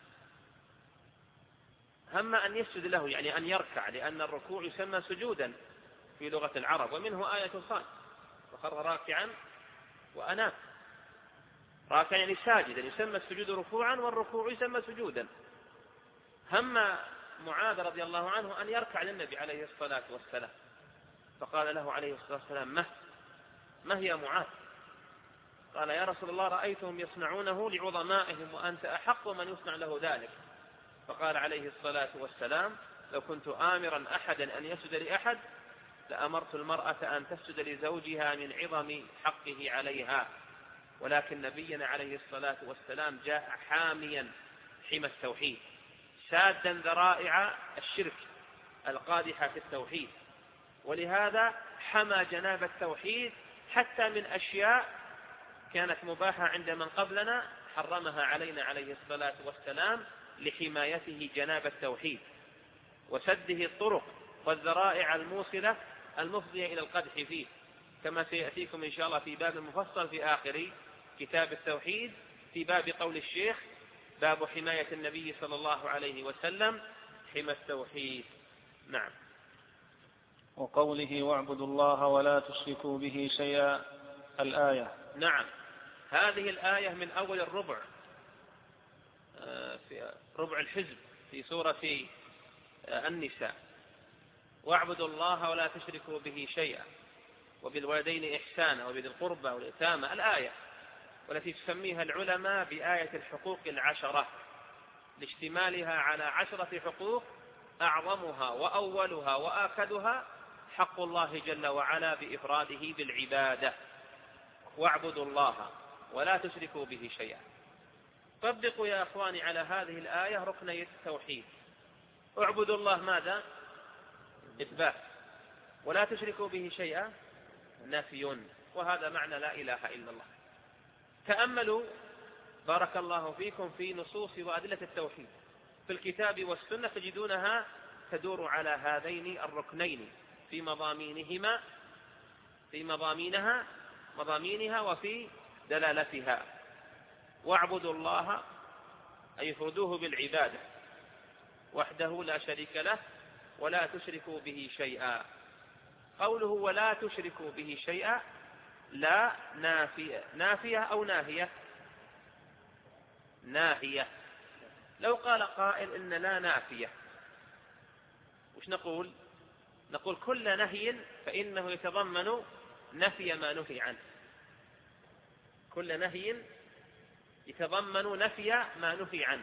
هم أن يسجد له، يعني أن يركع، لأن الركوع يسمى سجودا في لغة العرب، ومنه آية صاد وخر راكعا وأناب. راكعا يعني ساجدا، يسمى السجود ركوعا والركوع يسمى سجودا. هم معاذ رضي الله عنه أن يركع للنبي عليه الصلاة والسلام، فقال له عليه الصلاة والسلام: ما هي معاذ؟ قال يا رسول الله رأيتهم يصنعونه لعظمائهم وأنت أحق من يصنع له ذلك. فقال عليه الصلاة والسلام لو كنت آمرا أحدا أن يسجد لأحد لأمرت المرأة أن تسجد لزوجها من عظم حقه عليها، ولكن نبينا عليه الصلاة والسلام جاء حاميا حمى التوحيد سادا ذرائع الشرك القادحة في التوحيد، ولهذا حمى جناب التوحيد حتى من أشياء كانت مباحة عند من قبلنا حرمها علينا عليه الصلاة والسلام لحمايته جناب التوحيد وسده الطرق والذرائع الموصلة المفضية إلى القدح فيه، كما سيأتيكم إن شاء الله في باب مفصل في آخر كتاب التوحيد في باب قول الشيخ باب حماية النبي صلى الله عليه وسلم حمى التوحيد. نعم. وقوله واعبدوا الله ولا تشركوا به شيئا الآية. نعم، هذه الآية من أول الربع في ربع الحزب في سورة النساء، واعبدوا الله ولا تشركوا به شيئا وبالوالدين إحسانا وبذي القربى واليتامى الآية، والتي تسميها العلماء بآية الحقوق العشرة لاشتمالها على 10 حقوق أعظمها وأولها وآكدها حق الله جل وعلا بإفراده بالعبادة. واعبدوا الله ولا تشركوا به شيئا. طبقوا يا أخواني على هذه الآية ركني التوحيد. اعبدوا الله ماذا؟ إثبات، ولا تشركوا به شيئا نفي، وهذا معنى لا إله إلا الله. تأملوا بارك الله فيكم في نصوص وأدلة التوحيد في الكتاب والسنة تجدونها تدور على هذين الركنين في مضامينها وفي دلالتها. واعبدوا الله أي افردوه بالعبادة وحده لا شريك له ولا تشركوا به شيئا. قوله ولا تشركوا به شيئا لا نافية أو ناهية؟ ناهية. لو قال قائل إن لا نافية وش نقول؟ نقول كل نهي فإنه يتضمن نفي ما نهي عنه، كل نهي يتضمن نفي ما نهي عنه.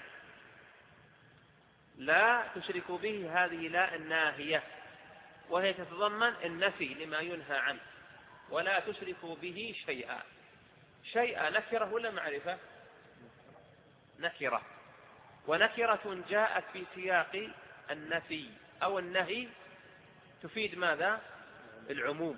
لا تشركوا به هذه لا الناهية، وهي تتضمن النفي لما ينهى عنه. ولا تشركوا به شيئا. شيئا نكرة ولا معرفة؟ نكرة، ونكرة جاءت في سياق النفي أو النهي تفيد ماذا؟ العموم.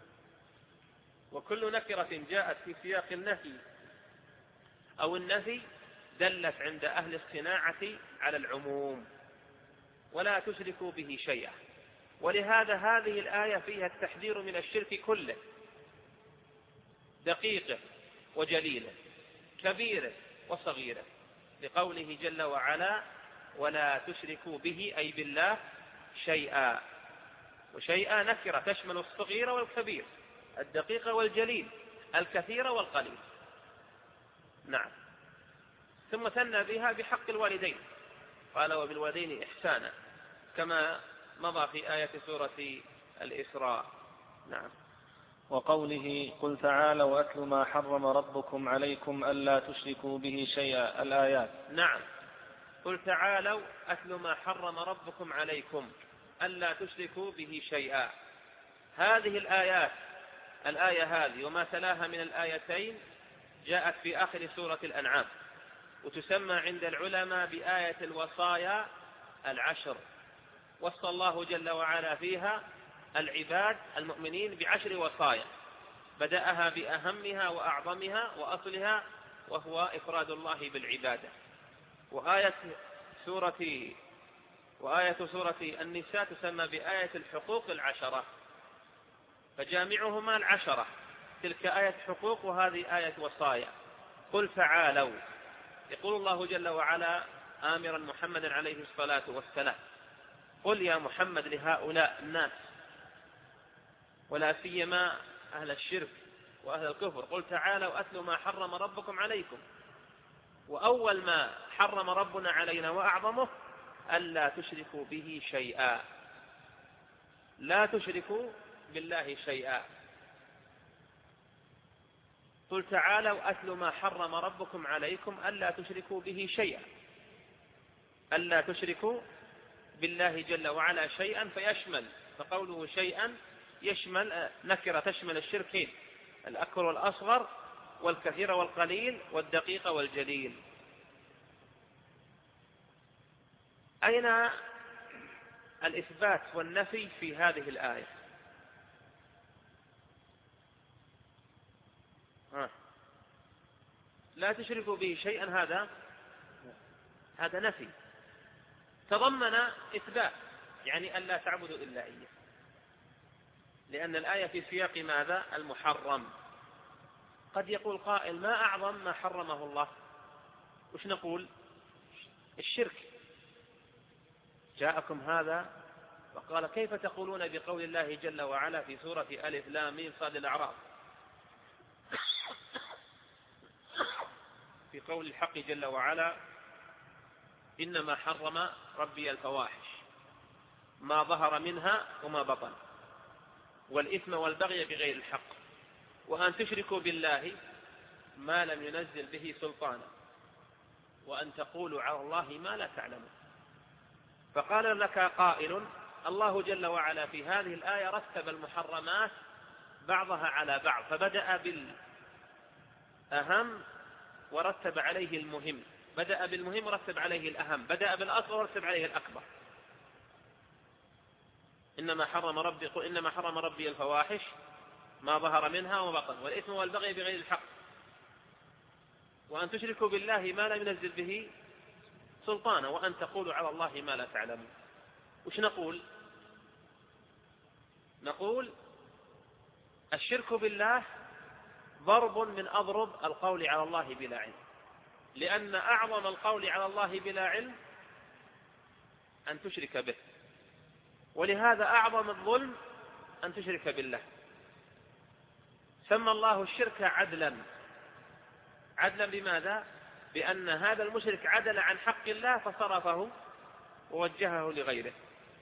وكل نكرة جاءت في سياق النهي أو النفي دلت عند أهل الصناعة على العموم. ولا تشركوا به شيئا. ولهذا هذه الآية فيها التحذير من الشرك كله، دقيقه وجليله، كبيره وصغيره، لقوله جل وعلا ولا تشركوا به أي بالله شيئا. وشيئا نكرة تشمل الصغير والكبير، الدقيق والجليل، الكثير والقليل. نعم. ثم ثنى بها بحق الوالدين، قال وبالوالدين إحسانا، كما مضى في آية سورة الإسراء. نعم. وقوله قل تعالوا أتل ما حرم ربكم عليكم ألا تشركوا به شيئا الآيات. نعم. قل تعالوا أتل ما حرم ربكم عليكم ألا تشركوا به شيئا. هذه الآيات، الآية هذه وما تلاها من الآيتين جاءت في آخر سورة الأنعام، وتسمى عند العلماء بآية الوصايا العشر. وصى الله جل وعلا فيها العباد المؤمنين ب10 وصايا، بدأها بأهمها وأعظمها وأصلها وهو إفراد الله بالعبادة. وآية سورة النساء تسمى بآية الحقوق العشرة، فجامعهما 10، تلك آية حقوق وهذه آية وصايا. قل تعالوا، يقول الله جل وعلا آمرا محمدا عليه الصلاة والسلام قل يا محمد لهؤلاء الناس ولا سيما أهل الشرك وأهل الكفر، قل تعالوا أتل ما حرم ربكم عليكم. وأول ما حرم ربنا علينا وأعظمه ألا تشركوا به شيئا، لا تشركوا بالله شيئا. قل تعالوا أتل ما حرم ربكم عليكم ألا تشركوا به شيئا، ألا تشركوا بالله جل وعلا شيئا، فيشمل، فقوله شيئا يشمل نكرة تشمل الشركين، الأكبر والأصغر والكثير والقليل والدقيق والجليل. أين الإثبات والنفي في هذه الآية؟ لا تشركوا به شيئا، هذا نفي تضمن إثبات، يعني ألا تعبدوا إلا إياه، لأن الآية في سياق ماذا؟ المحرم. قد يقول قائل ما أعظم ما حرمه الله؟ وش نقول؟ الشرك. جاءكم هذا وقال كيف تقولون بقول الله جل وعلا في سورة ألف لام ميم صاد الأعراف في قول الحق جل وعلا إنما حرم ربي الفواحش ما ظهر منها وما بطن والإثم والبغي بغير الحق وأن تشركوا بالله ما لم ينزل به سلطانا وأن تقولوا على الله ما لا تعلمون. فقال لك قائل الله جل وعلا في هذه الآية رتب المحرمات بعضها على بعض، فبدأ بالأهم ورتب عليه المهم، بدأ بالمهم ورتب عليه الأهم، بدأ بالأصغر ورتب عليه الأكبر. إنما حرم ربي الفواحش ما ظهر منها وما بطن والإثم والبغي بغير الحق وأن تشركوا بالله ما لم ينزل به سلطانا وأن تقولوا على الله ما لا تعلمون. وش نقول؟ نقول الشرك بالله ضرب من أضرب القول على الله بلا علم، لأن أعظم القول على الله بلا علم أن تشرك به، ولهذا أعظم الظلم أن تشرك بالله. سمى الله الشرك عدلا. عدلا بماذا؟ بأن هذا المشرك عدل عن حق الله فصرفه ووجهه لغيره.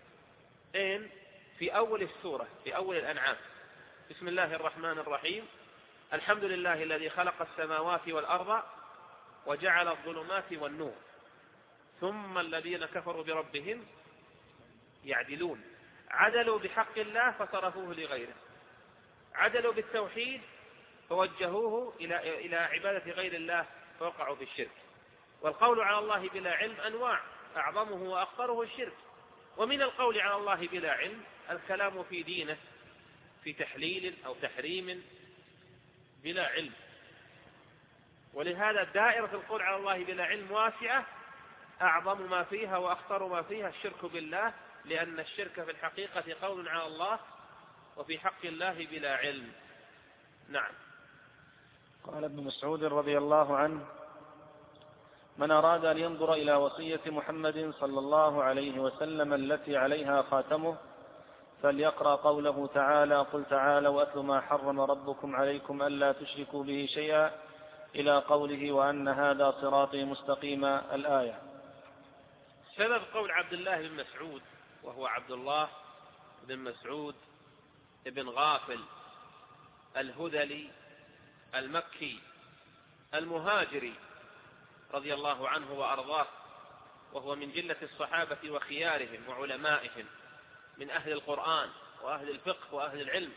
في أول السورة في أول الأنعام بسم الله الرحمن الرحيم الحمد لله الذي خلق السماوات والأرض وجعل الظلمات والنور ثم الذين كفروا بربهم يعدلون. عدلوا بحق الله فصرفوه لغيره، عدلوا بالتوحيد فوجهوه إلى عبادة غير الله فوقعوا في الشرك. والقول على الله بلا علم أنواع، أعظمه وأخطره الشرك. ومن القول على الله بلا علم الكلام في دينه في تحليل أو تحريم بلا علم. ولهذا دائرة القول على الله بلا علم واسعة، أعظم ما فيها وأخطر ما فيها الشرك بالله، لأن الشرك في الحقيقة قول على الله وفي حق الله بلا علم. نعم. قال ابن مسعود رضي الله عنه من أراد أن ينظر إلى وصية محمد صلى الله عليه وسلم التي عليها خاتمه فليقرأ قوله تعالى قل تعالوا أتل ما حرم ربكم عليكم ألا تشركوا به شيئا إلى قوله وأن هذا صراطي مستقيما الآية. سبب قول عبد الله بن مسعود، وهو عبد الله بن مسعود بن غافل الهذلي المكي المهاجري رضي الله عنه وأرضاه، وهو من جلة الصحابة وخيارهم وعلمائهم من أهل القرآن وأهل الفقه وأهل العلم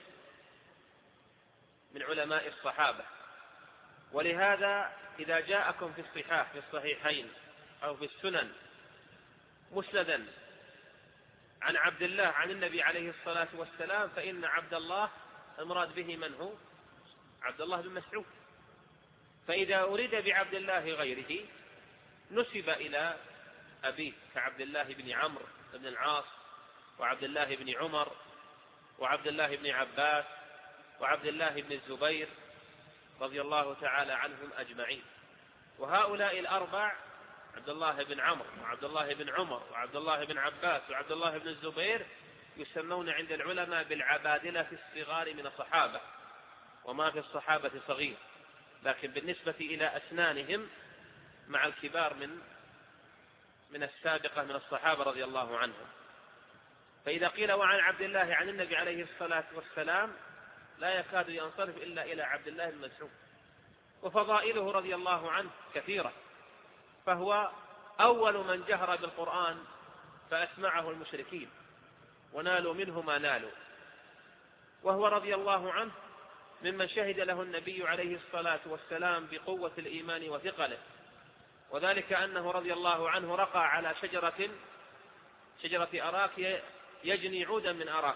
من علماء الصحابة. ولهذا إذا جاءكم في الصحيحين أو في السنن مسندا عن عبد الله عن النبي عليه الصلاة والسلام فإن عبد الله المراد به من هو؟ عبد الله بن مسعود. فإذا أريد بعبد الله غيره نسب إلى أبيه كعبد الله بن عمرو بن العاص وعبد الله بن عمر وعبد الله بن عباس وعبد الله بن الزبير رضي الله تعالى عنهم أجمعين. وهؤلاء الأربع عبد الله بن عمرو وعبد الله بن عمر وعبد الله بن عباس وعبد الله بن الزبير يسمون عند العلماء بالعبادلة في الصغار من الصحابة، وما في الصحابة صغير، لكن بالنسبة إلى أسنانهم مع الكبار من السابقة من الصحابة رضي الله عنهم. فإذا قيل وعن عبد الله عن النبي عليه الصلاة والسلام لا يكاد ينصرف إلا إلى عبد الله بن مسعود، وفضائله رضي الله عنه كثيرة، فهو أول من جهر بالقرآن فأسمعه المشركين ونالوا منه ما نالوا، وهو رضي الله عنه ممن شهد له النبي عليه الصلاة والسلام بقوة الإيمان وثقله، وذلك أنه رضي الله عنه رقى على شجرة أراك يجني عودا من أراك،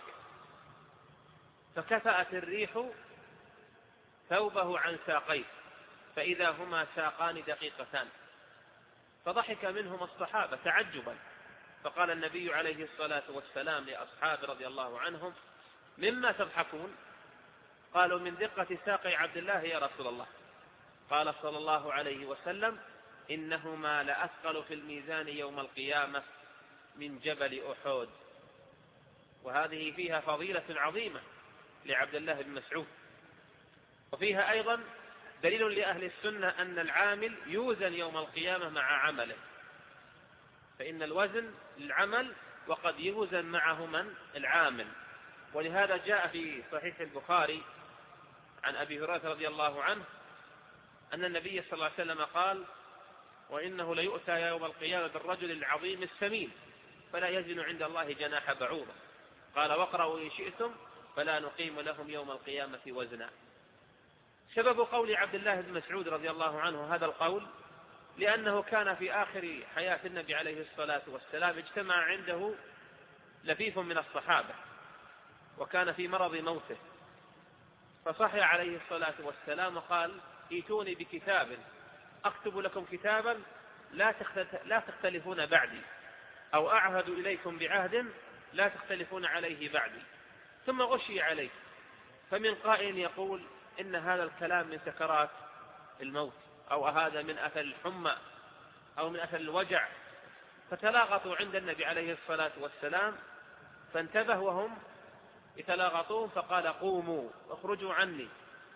فكفأت الريح ثوبه عن ساقيه فإذا هما ساقان دقيقتان، فضحك منهما الصحابة تعجبا، فقال النبي عليه الصلاة والسلام لأصحابه رضي الله عنهم: مما تضحكون؟ قالوا: من دقة ساقي عبد الله يا رسول الله. قال صلى الله عليه وسلم: إنهما لأثقل في الميزان يوم القيامة من جبل أحد. وهذه فيها فضيلة عظيمة لعبد الله بن مسعود، وفيها أيضا دليل لأهل السنة أن العامل يوزن يوم القيامة مع عمله، فإن الوزن للعمل وقد يوزن معه من العامل. ولهذا جاء في صحيح البخاري عن أبي هريرة رضي الله عنه أن النبي صلى الله عليه وسلم قال: وإنه ليؤتى يوم القيامة بالرجل العظيم السمين فلا يزن عند الله جناح بعوضة. قال: واقرأوا إن شئتم فلا نقيم لهم يوم القيامة وزنا. سبب قول عبد الله بن مسعود رضي الله عنه هذا القول لأنه كان في آخر حياة النبي عليه الصلاة والسلام اجتمع عنده لفيف من الصحابة، وكان في مرض موته، فصحى عليه الصلاة والسلام وقال: ائتوني بكتاب أكتب لكم كتابا لا تختلفون بعدي، أو أعهد إليكم بعهد لا تختلفون عليه بعدي. ثم غشي عليه، فمن قائل يقول إن هذا الكلام من سكرات الموت، أو هذا من أثر الحمى أو من أثر الوجع، فتلاغطوا عند النبي عليه الصلاة والسلام، فانتبه وهم يتلاغطون فقال: قوموا اخرجوا عني،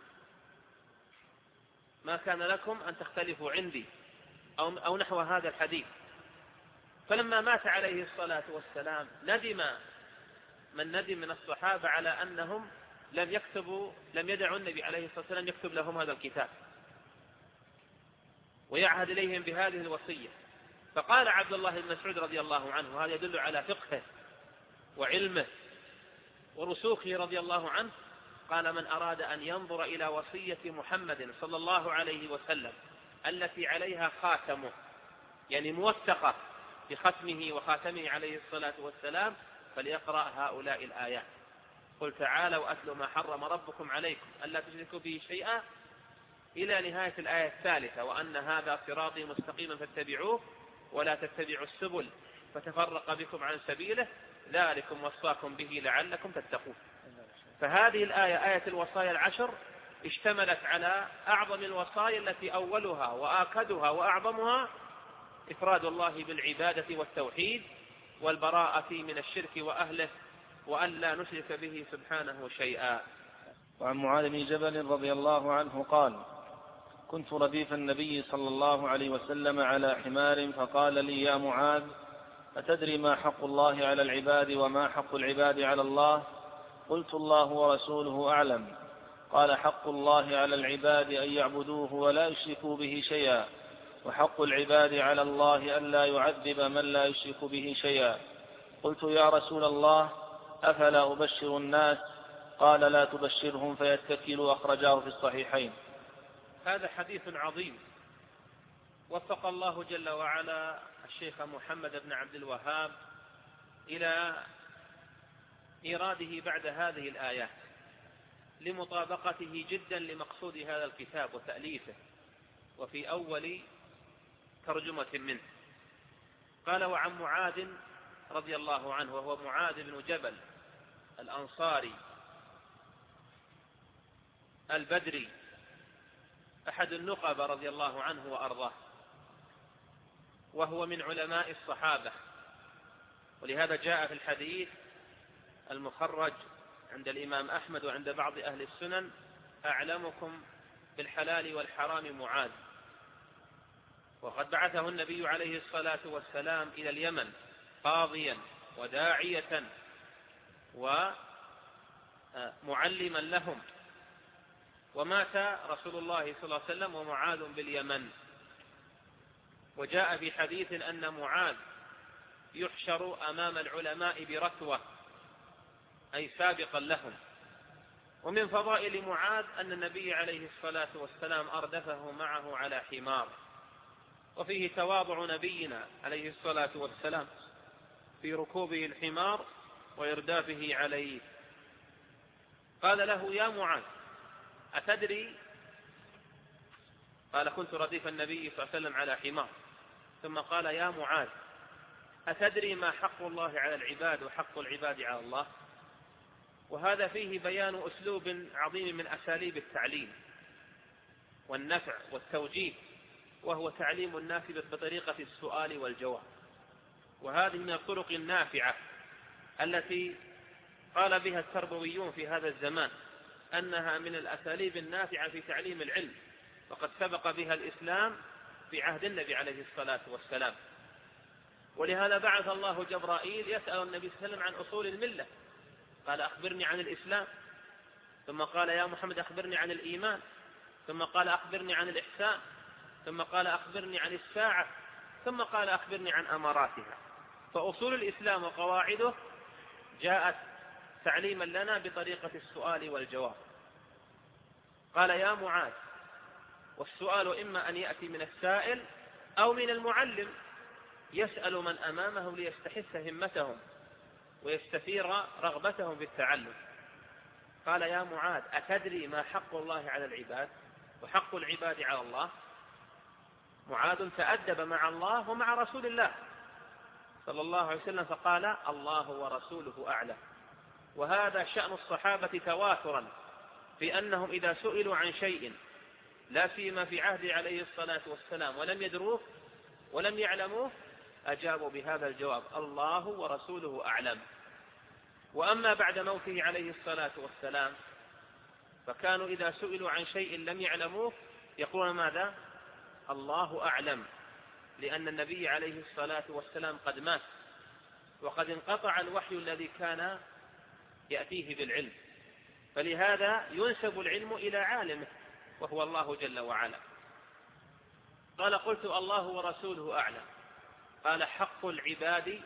ما كان لكم أن تختلفوا عندي، أو نحو هذا الحديث. فلما مات عليه الصلاة والسلام ندم من الصحابة على أنهم لم يدعوا النبي عليه الصلاة والسلام يكتب لهم هذا الكتاب ويعهد إليهم بهذه الوصية. فقال عبد الله بن مسعود رضي الله عنه، هذا يدل على فقهه وعلمه ورسوخه رضي الله عنه، قال: من أراد أن ينظر إلى وصية محمد صلى الله عليه وسلم التي عليها خاتمه، يعني موثقة بختمه وخاتمه عليه الصلاة والسلام، فليقرأ هؤلاء الآيات: قل تعالوا أتل ما حرم ربكم عليكم ألا تشركوا به شيئا، إلى نهاية الآية الثالثة: وأن هذا صراطي مستقيما فاتبعوه ولا تتبعوا السبل فتفرق بكم عن سبيله ذلكم وصاكم به لعلكم تتقون. فهذه الآية، آية الوصايا العشر، اشتملت على أعظم الوصايا التي أولها وآكدها وأعظمها إفراد الله بالعبادة والتوحيد والبراءة من الشرك وأهله، وأن لا نشرك به سبحانه شيئا. وعن معاذ بن جبل رضي الله عنه قال: كنت رديف النبي صلى الله عليه وسلم على حمار، فقال لي: يا معاذ، أتدري ما حق الله على العباد وما حق العباد على الله؟ قلت: الله ورسوله أعلم. قال: حق الله على العباد أن يعبدوه ولا يشركوا به شيئا، وحق العباد على الله أن لا يعذب من لا يشرك به شيئا. قلت: يا رسول الله، أفلا أبشر الناس؟ قال: لا تبشرهم فيتكلوا. أخرجاه في الصحيحين. هذا حديث عظيم، وفق الله جل وعلا الشيخ محمد بن عبد الوهاب إلى إيراده بعد هذه الآيات لمطابقته جدا لمقصود هذا الكتاب وتأليفه، وفي أول ترجمة منه. قال: وعن معاذ رضي الله عنه، وهو معاذ بن جبل الأنصاري البدري أحد النقبة رضي الله عنه وأرضاه، وهو من علماء الصحابة، ولهذا جاء في الحديث المخرج عند الإمام أحمد وعند بعض أهل السنن: أعلمكم بالحلال والحرام معاذ. وقد بعثه النبي عليه الصلاة والسلام إلى اليمن قاضيا وداعية ومعلما لهم، ومات رسول الله صلى الله عليه وسلم ومعاذ باليمن. وجاء في حديث أن معاذ يحشر أمام العلماء برتوة، أي سابقا لهم. ومن فضائل معاذ أن النبي عليه الصلاة والسلام أردفه معه على حمار، وفيه تواضع نبينا عليه الصلاة والسلام في ركوبه الحمار وإردافه عليه. قال له: يا معاذ أتدري؟ قال: كنت رديف النبي صلى الله عليه وسلم على حمار. ثم قال: يا معاذ أتدري ما حق الله على العباد وحق العباد على الله؟ وهذا فيه بيان أسلوب عظيم من أساليب التعليم والنفع والتوجيه، وهو تعليم الناس بطريقة السؤال والجواب. وهذه من الطرق النافعة التي قال بها التربويون في هذا الزمان أنها من الأساليب النافعة في تعليم العلم، وقد سبق بها الإسلام في عهد النبي عليه الصلاة والسلام. ولهذا بعث الله جبرائيل يسأل النبي صلى الله عليه وسلم عن أصول الملة، قال: أخبرني عن الإسلام. ثم قال: يا محمد أخبرني عن الإيمان. ثم قال: أخبرني عن الإحسان. ثم قال: أخبرني عن الساعة. ثم قال: أخبرني عن أماراتها. فأصول الإسلام وقواعده جاءت تعليما لنا بطريقة السؤال والجواب. قال: يا معاذ، والسؤال إما أن يأتي من السائل أو من المعلم، يسأل من أمامه ليستحث همتهم ويستثير رغبتهم بالتعلم. قال: يا معاذ أتدري ما حق الله على العباد وحق العباد على الله؟ معاذ تأدب مع الله ومع رسول الله صلى الله عليه وسلم فقال: الله ورسوله أعلم. وهذا شأن الصحابة تواترا في أنهم إذا سئلوا عن شيء لا سيما في عهده عليه الصلاة والسلام ولم يدروه ولم يعلموه أجابوا بهذا الجواب: الله ورسوله أعلم. وأما بعد موته عليه الصلاة والسلام فكانوا إذا سئلوا عن شيء لم يعلموه يقولون ماذا؟ الله أعلم، لأن النبي عليه الصلاة والسلام قد مات وقد انقطع الوحي الذي كان يأتيه بالعلم، فلهذا ينسب العلم إلى عالمه وهو الله جل وعلا. قال: قلت: الله ورسوله أعلم. قال: حق العباد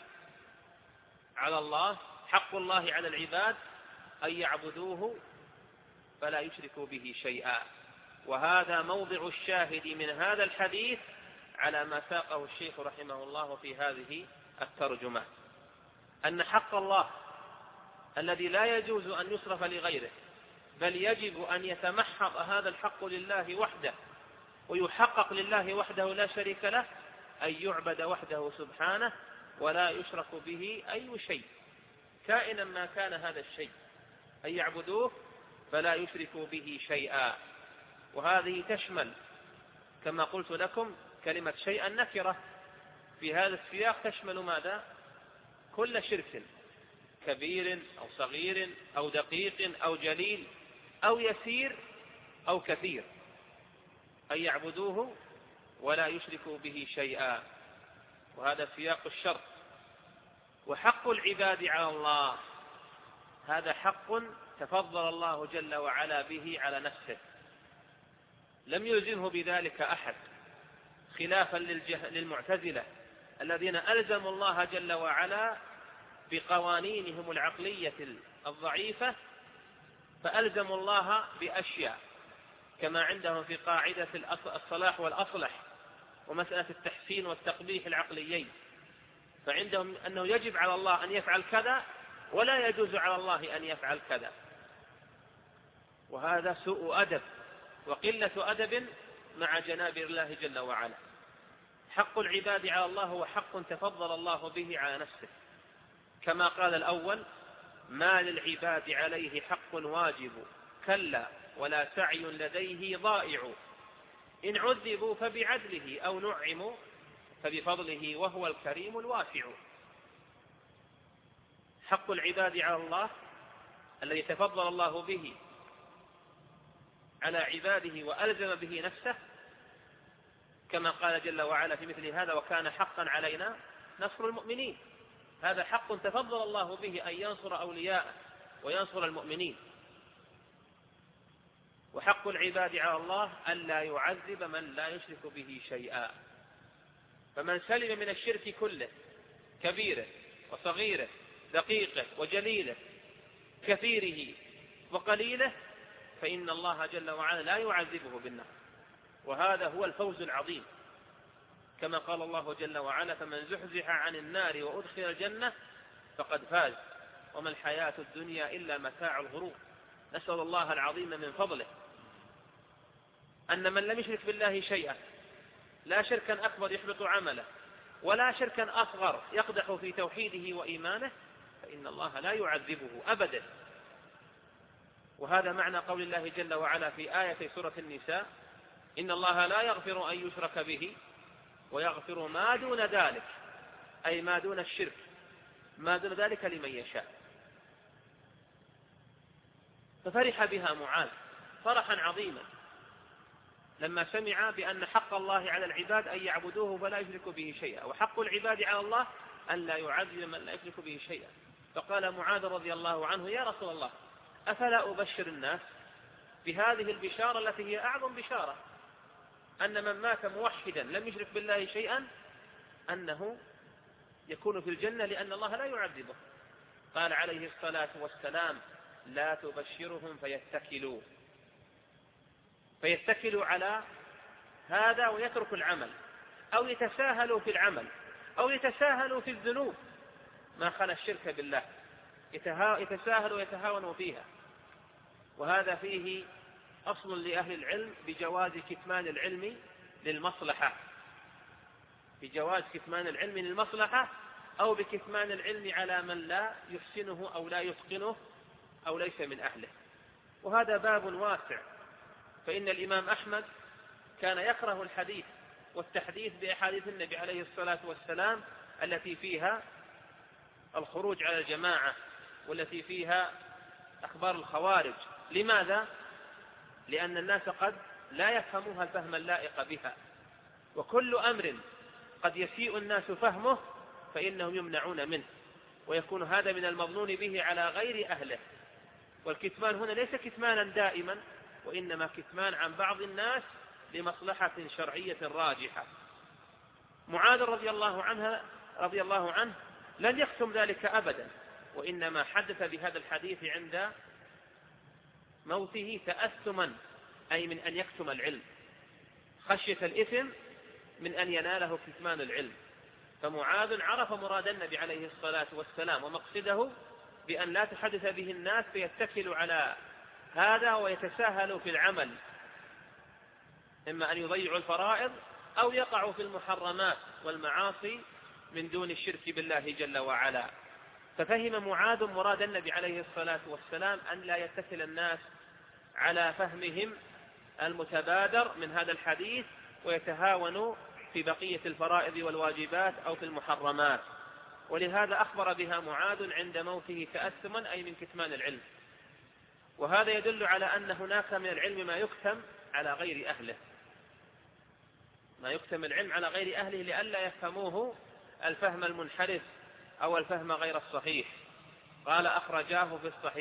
على الله، حق الله على العباد أن يعبدوه فلا يشركوا به شيئا. وهذا موضع الشاهد من هذا الحديث على ما ساقه الشيخ رحمه الله في هذه الترجمة، أن حق الله الذي لا يجوز أن يصرف لغيره، بل يجب أن يتمحض هذا الحق لله وحده ويحقق لله وحده لا شريك له، أن يعبد وحده سبحانه ولا يشرك به أي شيء كائنا ما كان هذا الشيء، أن يعبدوه فلا يشركوا به شيئا. وهذه تشمل كما قلت لكم كلمة شيئا نكرة في هذا السياق، تشمل ماذا؟ كل شرك كبير أو صغير أو دقيق أو جليل أو يسير أو كثير، أن يعبدوه ولا يشركوا به شيئا. وهذا سياق الشرط. وحق العباد على الله هذا حق تفضل الله جل وعلا به على نفسه، لم يلزمه بذلك أحد، خلافا للمعتزلة الذين ألزموا الله جل وعلا بقوانينهم العقلية الضعيفة، فألزموا الله بأشياء كما عندهم في قاعدة الصلاح والأصلح ومسألة التحسين والتقبيح العقليين، فعندهم أنه يجب على الله أن يفعل كذا ولا يجوز على الله أن يفعل كذا. وهذا سوء أدب وقلة أدب مع جناب الله جل وعلا. حق العباد على الله هو حق تفضل الله به على نفسه، كما قال الأول: ما للعباد عليه حق واجب كلا ولا سعي لديه ضائع، إن عذبوا فبعدله أو نعموا فبفضله وهو الكريم الواسع. حق العباد على الله الذي تفضل الله به على عباده وألزم به نفسه، كما قال جل وعلا في مثل هذا: وكان حقا علينا نصر المؤمنين. هذا حق تفضل الله به أن ينصر أولياءه وينصر المؤمنين. وحق العباد على الله ألا يعذب من لا يشرك به شيئا. فمن سلم من الشرك كله، كبيره وصغيره، دقيقه وجليله، كثيره وقليله، فإن الله جل وعلا لا يعذبه بالنار، وهذا هو الفوز العظيم، كما قال الله جل وعلا: فمن زحزح عن النار وأدخل الجنة فقد فاز وما الحياة الدنيا إلا متاع الغرور. نسأل الله العظيم من فضله أن من لم يشرك بالله شيئا، لا شركا أكبر يحبط عمله ولا شركا أصغر يقدح في توحيده وإيمانه، فإن الله لا يعذبه أبدا. وهذا معنى قول الله جل وعلا في آية سورة النساء: إن الله لا يغفر أن يشرك به ويغفر ما دون ذلك، أي ما دون الشرك، ما دون ذلك لمن يشاء. ففرح بها معاذ فرحا عظيما لما سمع بأن حق الله على العباد أن يعبدوه فلا يشركوا به شيئا، وحق العباد على الله أن لا يعذب من لا يشرك به شيئا. فقال معاذ رضي الله عنه: يا رسول الله، أفلا أبشر الناس بهذه البشارة التي هي أعظم بشارة، أن من مات موحدا لم يشرك بالله شيئا أنه يكون في الجنة لأن الله لا يعذبه. قال عليه الصلاة والسلام: لا تبشرهم فيتكلوا على هذا ويترك العمل، أو يتساهلوا في العمل، أو يتساهلوا في الذنوب ما خلا الشرك بالله، يتساهلوا ويتهاونوا فيها. وهذا فيه أصل لأهل العلم بجواز كتمان العلم للمصلحة، بجواز كتمان العلم للمصلحة، أو بكتمان العلم على من لا يحسنه أو لا يتقنه أو ليس من أهله. وهذا باب واسع، فإن الإمام أحمد كان يكره الحديث والتحديث بأحاديث النبي عليه الصلاة والسلام التي فيها الخروج على الجماعة والتي فيها أخبار الخوارج. لماذا؟ لأن الناس قد لا يفهموها الفهم اللائق بها، وكل أمر قد يسيء الناس فهمه فإنهم يمنعون منه، ويكون هذا من المظنون به على غير أهله. والكتمان هنا ليس كتمانا دائما، وإنما كتمان عن بعض الناس لمصلحة شرعية راجحة. معاذ رضي الله عنه لم يكتم ذلك أبدا، وإنما حدث بهذا الحديث عند موته تأثما، أي من أن يكتم العلم، خشية الإثم من أن يناله كتمان العلم. فمعاذ عرف مراد النبي عليه الصلاة والسلام ومقصده بأن لا تحدث به الناس فيتكلوا على هذا ويتساهلوا في العمل، إما أن يضيعوا الفرائض أو يقعوا في المحرمات والمعاصي من دون الشرك بالله جل وعلا. ففهم معاذ مراد النبي عليه الصلاة والسلام أن لا يتكل الناس على فهمهم المتبادر من هذا الحديث ويتهاونوا في بقية الفرائض والواجبات أو في المحرمات، ولهذا أخبر بها معاذ عند موته تأثما، أي من كتمان العلم. وهذا يدل على أن هناك من العلم ما يكتم على غير أهله، ما يكتم العلم على غير أهله لئلا يفهموه الفهم المنحرف أو الفهم غير الصحيح. قال: أخرجاه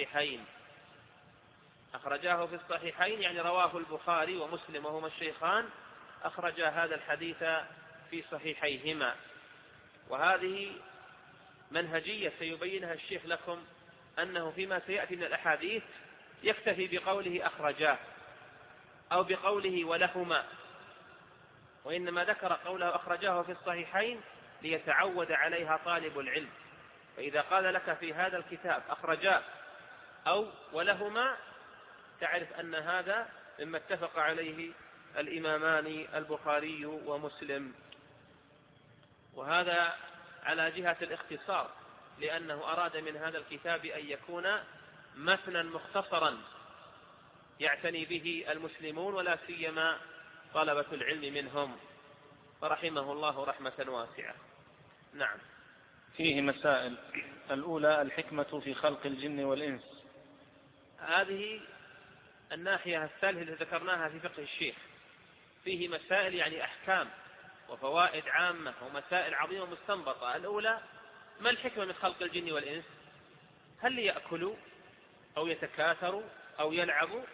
في الصحيحين، يعني رواه البخاري ومسلم وهما الشيخان، أخرجا هذا الحديث في صحيحيهما. وهذه منهجية سيبينها الشيخ لكم، أنه فيما سيأتي من الأحاديث يكتفي بقوله أخرجاه أو بقوله ولهما، وإنما ذكر قوله أخرجاه في الصحيحين ليتعود عليها طالب العلم. فإذا قال لك في هذا الكتاب أخرجاه أو ولهما تعرف أن هذا مما اتفق عليه الإمامان البخاري ومسلم. وهذا على جهة الاختصار، لأنه أراد من هذا الكتاب أن يكون متنا مختصرا يعتني به المسلمون ولا سيما طلبة العلم منهم، فرحمه الله رحمة واسعة. نعم. فيه مسائل. الأولى: الحكمة في خلق الجن والإنس. هذه الناحية الثالثة التي ذكرناها في فقه الشيخ. فيه مسائل يعني أحكام وفوائد عامة ومسائل عظيمة مستنبطة. الأولى: ما الحكمة من خلق الجن والإنس؟ هل ليأكلوا أو يتكاثروا أو يلعبوا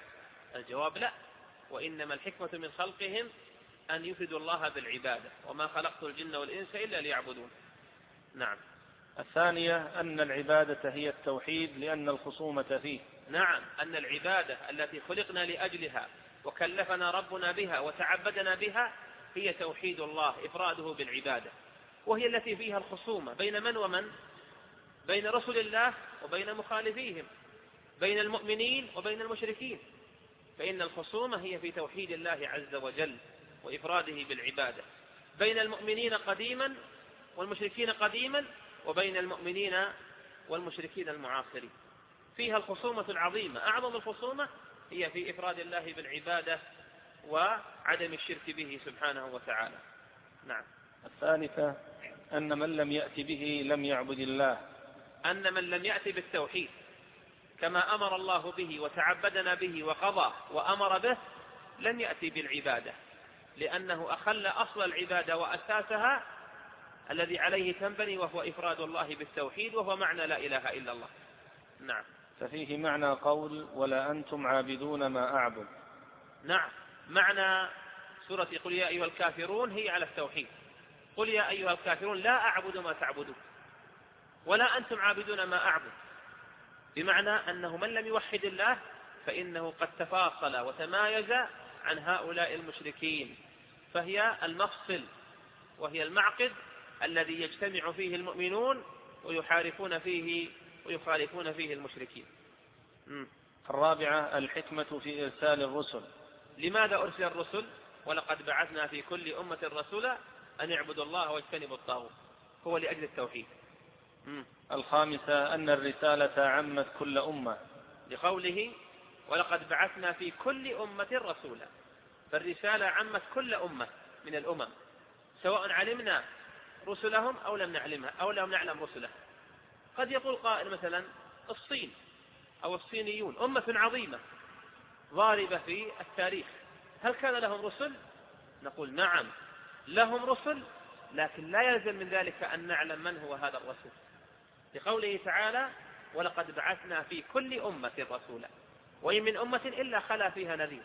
الجواب لا، وإنما الحكمة من خلقهم أن يفردوا الله بالعبادة، وما خلقت الجن والإنس إلا ليعبدون. نعم. الثانية أن العبادة هي التوحيد لأن الخصومة فيه. نعم، أن العبادة التي خلقنا لأجلها وكلفنا ربنا بها وتعبدنا بها هي توحيد الله، إفراده بالعبادة، وهي التي فيها الخصومة بين من ومن؟ بين رسل الله وبين مخالفيهم، بين المؤمنين وبين المشركين، فإن الخصومة هي في توحيد الله عز وجل وإفراده بالعبادة، بين المؤمنين قديما والمشركين قديما، وبين المؤمنين والمشركين المعاصرين، فيها الخصومة العظيمة. أعظم الخصومة هي في إفراد الله بالعبادة وعدم الشرك به سبحانه وتعالى. نعم. الثالثة أن من لم يأت به لم يعبد الله، أن من لم يأت بالتوحيد كما أمر الله به وتعبدنا به وقضى وأمر به لم يأتي بالعبادة، لأنه أخل أصل العبادة وأساسها الذي عليه تنبني، وهو إفراد الله بالتوحيد، وهو معنى لا إله إلا الله. نعم. ففيه معنى قول ولا أنتم عابدون ما أعبد. نعم، معنى سورة قل يا أيها الكافرون هي على التوحيد. قل يا أيها الكافرون لا أعبد ما تعبدون ولا أنتم عابدون ما أعبد، بمعنى أنه من لم يوحد الله فإنه قد تفاصل وتمايز عن هؤلاء المشركين، فهي المفصل وهي المعقد الذي يجتمع فيه المؤمنون ويحارفون فيه ويخالفون فيه المشركين. الرابعة الحكمة في إرسال الرسل. لماذا أرسل الرسل؟ ولقد بعثنا في كل أمة رسولا أن يعبدوا الله واجتنبوا الطاغوت، هو لأجل التوحيد. الخامسة أن الرسالة عمت كل أمة، لقوله ولقد بعثنا في كل أمة رسولا، فالرسالة عمت كل أمة من الأمم، سواء علمنا رسلهم أو لم نعلمها أو لم نعلم رسلها. قد يقول قائل مثلا الصين أو الصينيون أمة عظيمة ضاربة في التاريخ، هل كان لهم رسل؟ نقول نعم لهم رسل، لكن لا يلزم من ذلك أن نعلم من هو هذا الرسول، لقوله تعالى ولقد بعثنا في كل أمة رسولا وإن من أمة إلا خلا فيها نذير.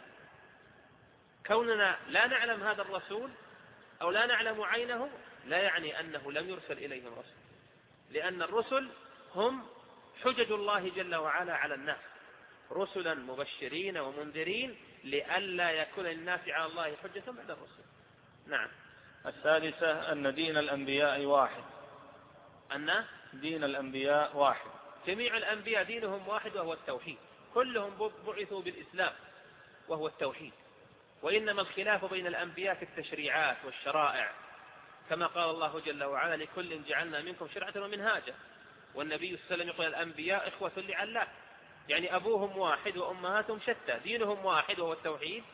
كوننا لا نعلم هذا الرسول أو لا نعلم عينه لا يعني أنه لم يرسل إليهم رسول، لأن الرسل هم حجج الله جل وعلا على الناس، رسلا مبشرين ومنذرين لئلا يكون للناس على الله حجة بعد الرسل. نعم. الثالثة أن دين الأنبياء واحد. أن دين الأنبياء واحد، جميع الأنبياء دينهم واحد وهو التوحيد، كلهم بعثوا بالإسلام وهو التوحيد، وإنما الخلاف بين الأنبياء في التشريعات والشرائع، كما قال الله جل وعلا لكل جعلنا منكم شرعة ومنهاجا، والنبي صلى الله عليه وسلم يقول الأنبياء إخوة لعلات، يعني أبوهم واحد وأمهاتهم شتى، دينهم واحد وهو التوحيد،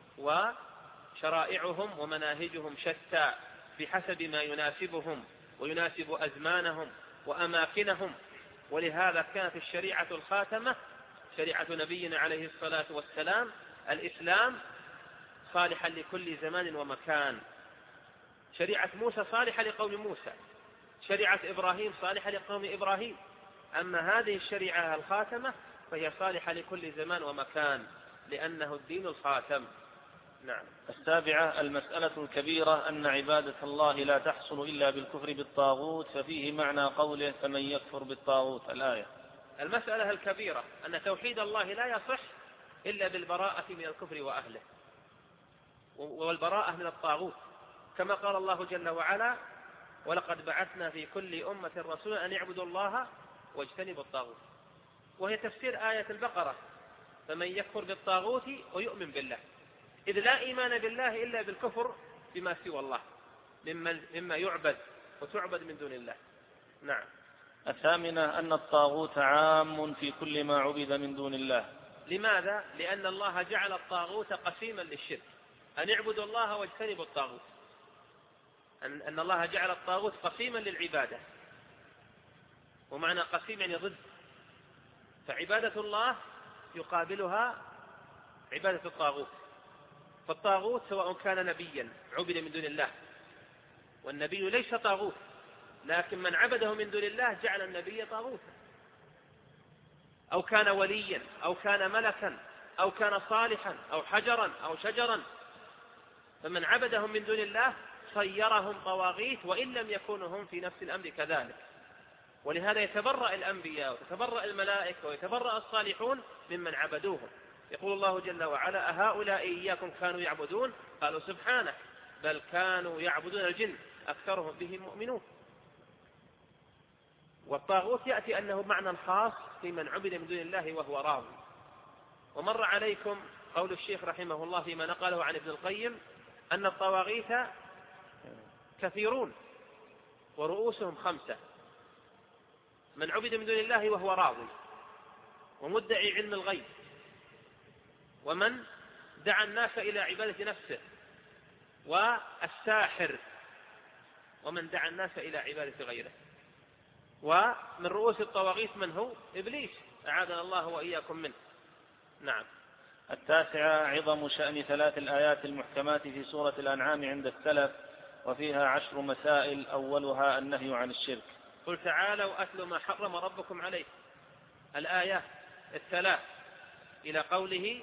وشرائعهم ومناهجهم شتى بحسب ما يناسبهم ويناسب أزمانهم وأماكنهم. ولهذا كانت الشريعة الخاتمة شريعة نبينا عليه الصلاة والسلام الإسلام صالحا لكل زمان ومكان. شريعة موسى صالحة لقوم موسى، شريعة إبراهيم صالحة لقوم إبراهيم، أما هذه الشريعة الخاتمة فهي صالحة لكل زمان ومكان لأنه الدين الخاتم. نعم. السابعة المسألة الكبيرة أن عبادة الله لا تحصل إلا بالكفر بالطاغوت، ففيه معنى قوله فمن يكفر بالطاغوت الآية. المسألة الكبيرة أن توحيد الله لا يصح إلا بالبراءة من الكفر وأهله والبراءة من الطاغوت، كما قال الله جل وعلا ولقد بعثنا في كل أمة رسولا أن يعبدوا الله واجتنبوا الطاغوت، وهي تفسير آية البقرة فمن يكفر بالطاغوت ويؤمن بالله، إذ لا إيمان بالله إلا بالكفر بما سوى الله مما يعبد وتعبد من دون الله. نعم. الثامنة أن الطاغوت عام في كل ما عبد من دون الله. لماذا؟ لأن الله جعل الطاغوت قسيما للشرك، أن يعبدوا الله واجتنبوا الطاغوت، أن الله جعل الطاغوت قسيما للعبادة، ومعنى قسيم يعني ضد، فعبادة الله يقابلها عبادة الطاغوت، فالطاغوت سواء كان نبيا عبد من دون الله، والنبي ليس طاغوت، لكن من عبده من دون الله جعل النبي طاغوتا، أو كان وليا أو كان ملكا أو كان صالحا أو حجرا أو شجرا، فمن عبدهم من دون الله صيرهم طواغيت وإن لم يكونوا هم في نفس الأمر كذلك. ولهذا يتبرأ الأنبياء وتتبرأ الملائكة ويتبرأ الصالحون ممن عبدوهم. يقول الله جل وعلا: أهؤلاء إياكم كانوا يعبدون؟ قالوا سبحانه بل كانوا يعبدون الجن أكثرهم بهم مؤمنون. والطاغوت يأتي أنه معنى خاص في من عبد من دون الله وهو راضي. ومر عليكم قول الشيخ رحمه الله فيما نقله عن ابن القيم أن الطواغيت كثيرون ورؤوسهم 5: من عبد من دون الله وهو راضي، ومدعي علم الغيب، ومن دعا الناس إلى عبادة نفسه، والساحر، ومن دعا الناس إلى عبادة غيره. ومن رؤوس الطواغيت من هو؟ إبليس، أعاذنا الله وإياكم منه. نعم. 9: عظم شأن 3 الآيات المحكمات في سورة الأنعام عند السلف، وفيها 10 مسائل، أولها النهي عن الشرك. قل تعالوا أتل ما حرم ربكم عليه، الآيات 3 إلى قوله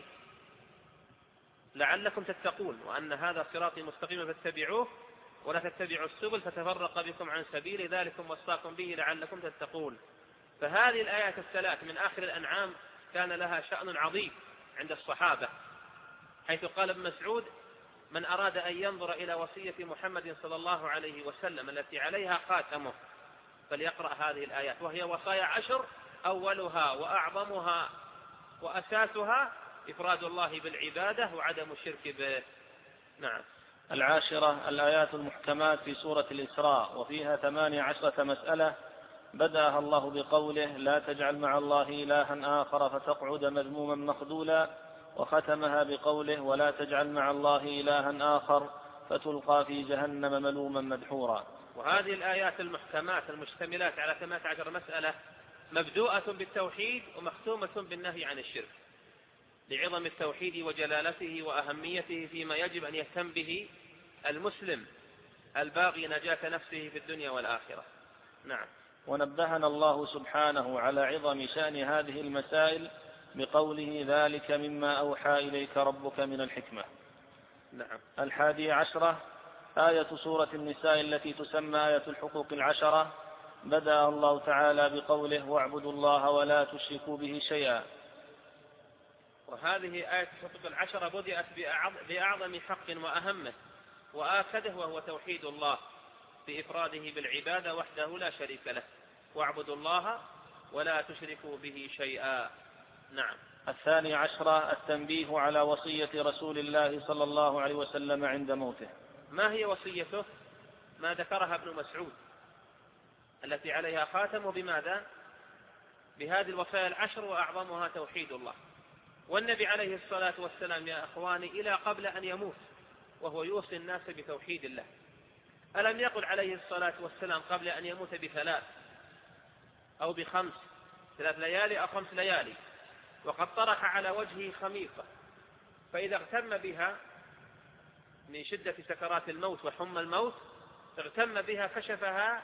لعلكم تتقون، وأن هذا صراطي مستقيما فاتبعوه ولا تتبعوا السبل فتفرق بكم عن سبيل ذلكم وصاكم به لعلكم تتقون. فهذه الآيات 3 من آخر الأنعام كان لها شأن عظيم عند الصحابة، حيث قال ابن مسعود: من أراد أن ينظر إلى وصية محمد صلى الله عليه وسلم التي عليها خاتمه فليقرأ هذه الآيات، وهي وصايا 10 أولها وأعظمها وأساسها إفراد الله بالعبادة وعدم الشرك به. نعم. 10: الآيات المحكمات في سورة الإسراء، وفيها 18 مسألة، بدأها الله بقوله: لا تجعل مع الله إلها آخر فتقعد مذموما مخذولا، وختمها بقوله: ولا تجعل مع الله إلها آخر فتلقى في جهنم ملوما مدحورا. وهذه الآيات المحكمات المشتملات على 18 مسألة مبدوءة بالتوحيد ومختومة بالنهي عن الشرك، لعظم التوحيد وجلالته وأهميته فيما يجب أن يهتم به المسلم الباغي نجاة نفسه في الدنيا والآخرة. نعم. ونبهنا الله سبحانه على عظم شأن هذه المسائل بقوله: ذلك مما أوحى إليك ربك من الحكمة. نعم. 11: آية سورة النساء التي تسمى آية الحقوق 10، بدأ الله تعالى بقوله: واعبدوا الله ولا تشركوا به شيئا. وهذه آية الحقوق 10 بدأت بأعظم حق وأهمه وآكده، وهو توحيد الله بإفراده بالعبادة وحده لا شريك له. واعبدوا الله ولا تشركوا به شيئا. نعم. 12: التنبيه على وصية رسول الله صلى الله عليه وسلم عند موته. ما هي وصيته؟ ما ذكرها ابن مسعود التي عليها خاتم، بماذا؟ بهذه الوصايا 10 وأعظمها توحيد الله. والنبي عليه الصلاة والسلام يا أخواني إلى قبل أن يموت وهو يوصي الناس بتوحيد الله. ألم يقل عليه الصلاة والسلام قبل أن يموت ب3 أو ب5، 3 ليالي أو 5 ليالي، وقد طرح على وجهه خميصة، فإذا اغتم بها من شدة سكرات الموت وحمى الموت اغتم بها كشفها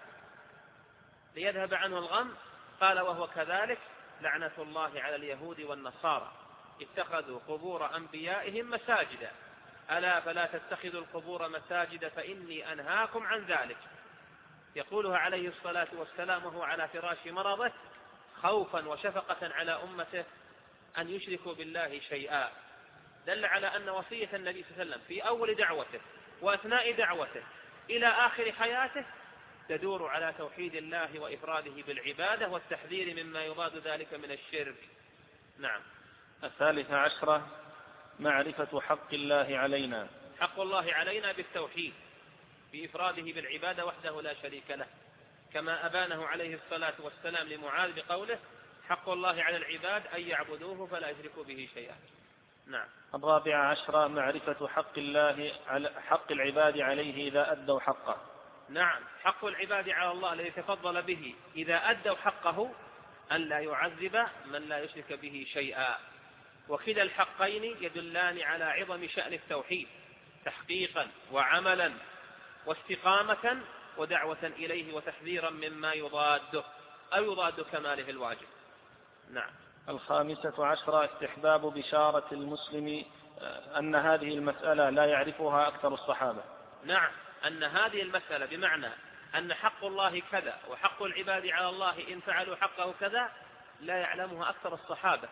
ليذهب عنه الغم. قال: وهو كذلك لعنة الله على اليهود والنصارى اتخذوا قبور أنبيائهم مساجدا ألا فلا تتخذوا القبور مساجد فإني أنهاكم عن ذلك. يقولها عليه الصلاة والسلام وهو على فراش مرضه خوفا وشفقة على أمته أن يشركوا بالله شيئا. دل على أن وصية النبي صلى الله عليه وسلم في أول دعوته وأثناء دعوته إلى آخر حياته تدور على توحيد الله وإفراده بالعبادة والتحذير مما يضاد ذلك من الشرك. نعم. 13: معرفة حق الله علينا. حق الله علينا بالتوحيد بإفراده بالعبادة وحده لا شريك له، كما أبانه عليه الصلاة والسلام لمعاذ بقوله: حق الله على العباد أن يعبدوه فلا يشركوا به شيئا. نعم. 14: معرفة حق العباد عليه إذا أدوا حقه. نعم. حق العباد على الله الذي تفضل به إذا أدوا حقه أن لا يعذب من لا يشرك به شيئا. وكلا الحقين يدلان على عظم شأن التوحيد تحقيقا وعملا واستقامة ودعوة إليه وتحذيرا مما يضاده أو يضاد كماله الواجب. نعم. الخامسة عشرة استحباب بشارة المسلم أن هذه المسألة لا يعرفها أكثر الصحابة. نعم، أن هذه المسألة بمعنى أن حق الله كذا وحق العباد على الله إن فعلوا حقه كذا لا يعلمها أكثر الصحابة،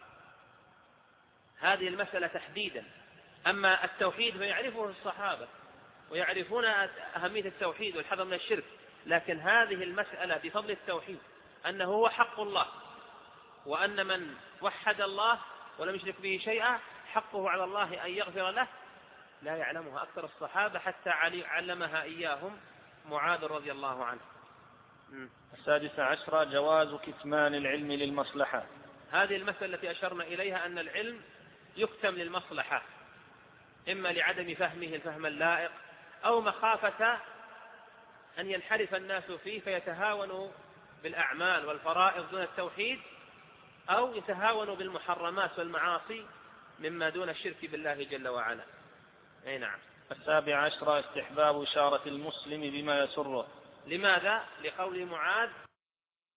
هذه المسألة تحديدا. أما التوحيد فيعرفه الصحابة ويعرفون أهمية التوحيد والحذر من الشرك، لكن هذه المسألة بفضل التوحيد أنه هو حق الله، وأن من وحد الله ولم يشرك به شيئا حقه على الله أن يغفر له، لا يعلمها أكثر الصحابة حتى علمها إياهم معاذ رضي الله عنه. السادسة عشرة جواز كتمان العلم للمصلحة. هذه المسألة التي أشرنا إليها أن العلم يكتم للمصلحة، إما لعدم فهمه الفهم اللائق أو مخافة أن ينحرف الناس فيه فيتهاونوا بالأعمال والفرائض دون التوحيد، أو يتهاونوا بالمحرمات والمعاصي مما دون الشرك بالله جل وعلا. أي نعم. السابع عشرة استحباب إشارة المسلم بما يسره. لماذا؟ لقول معاذ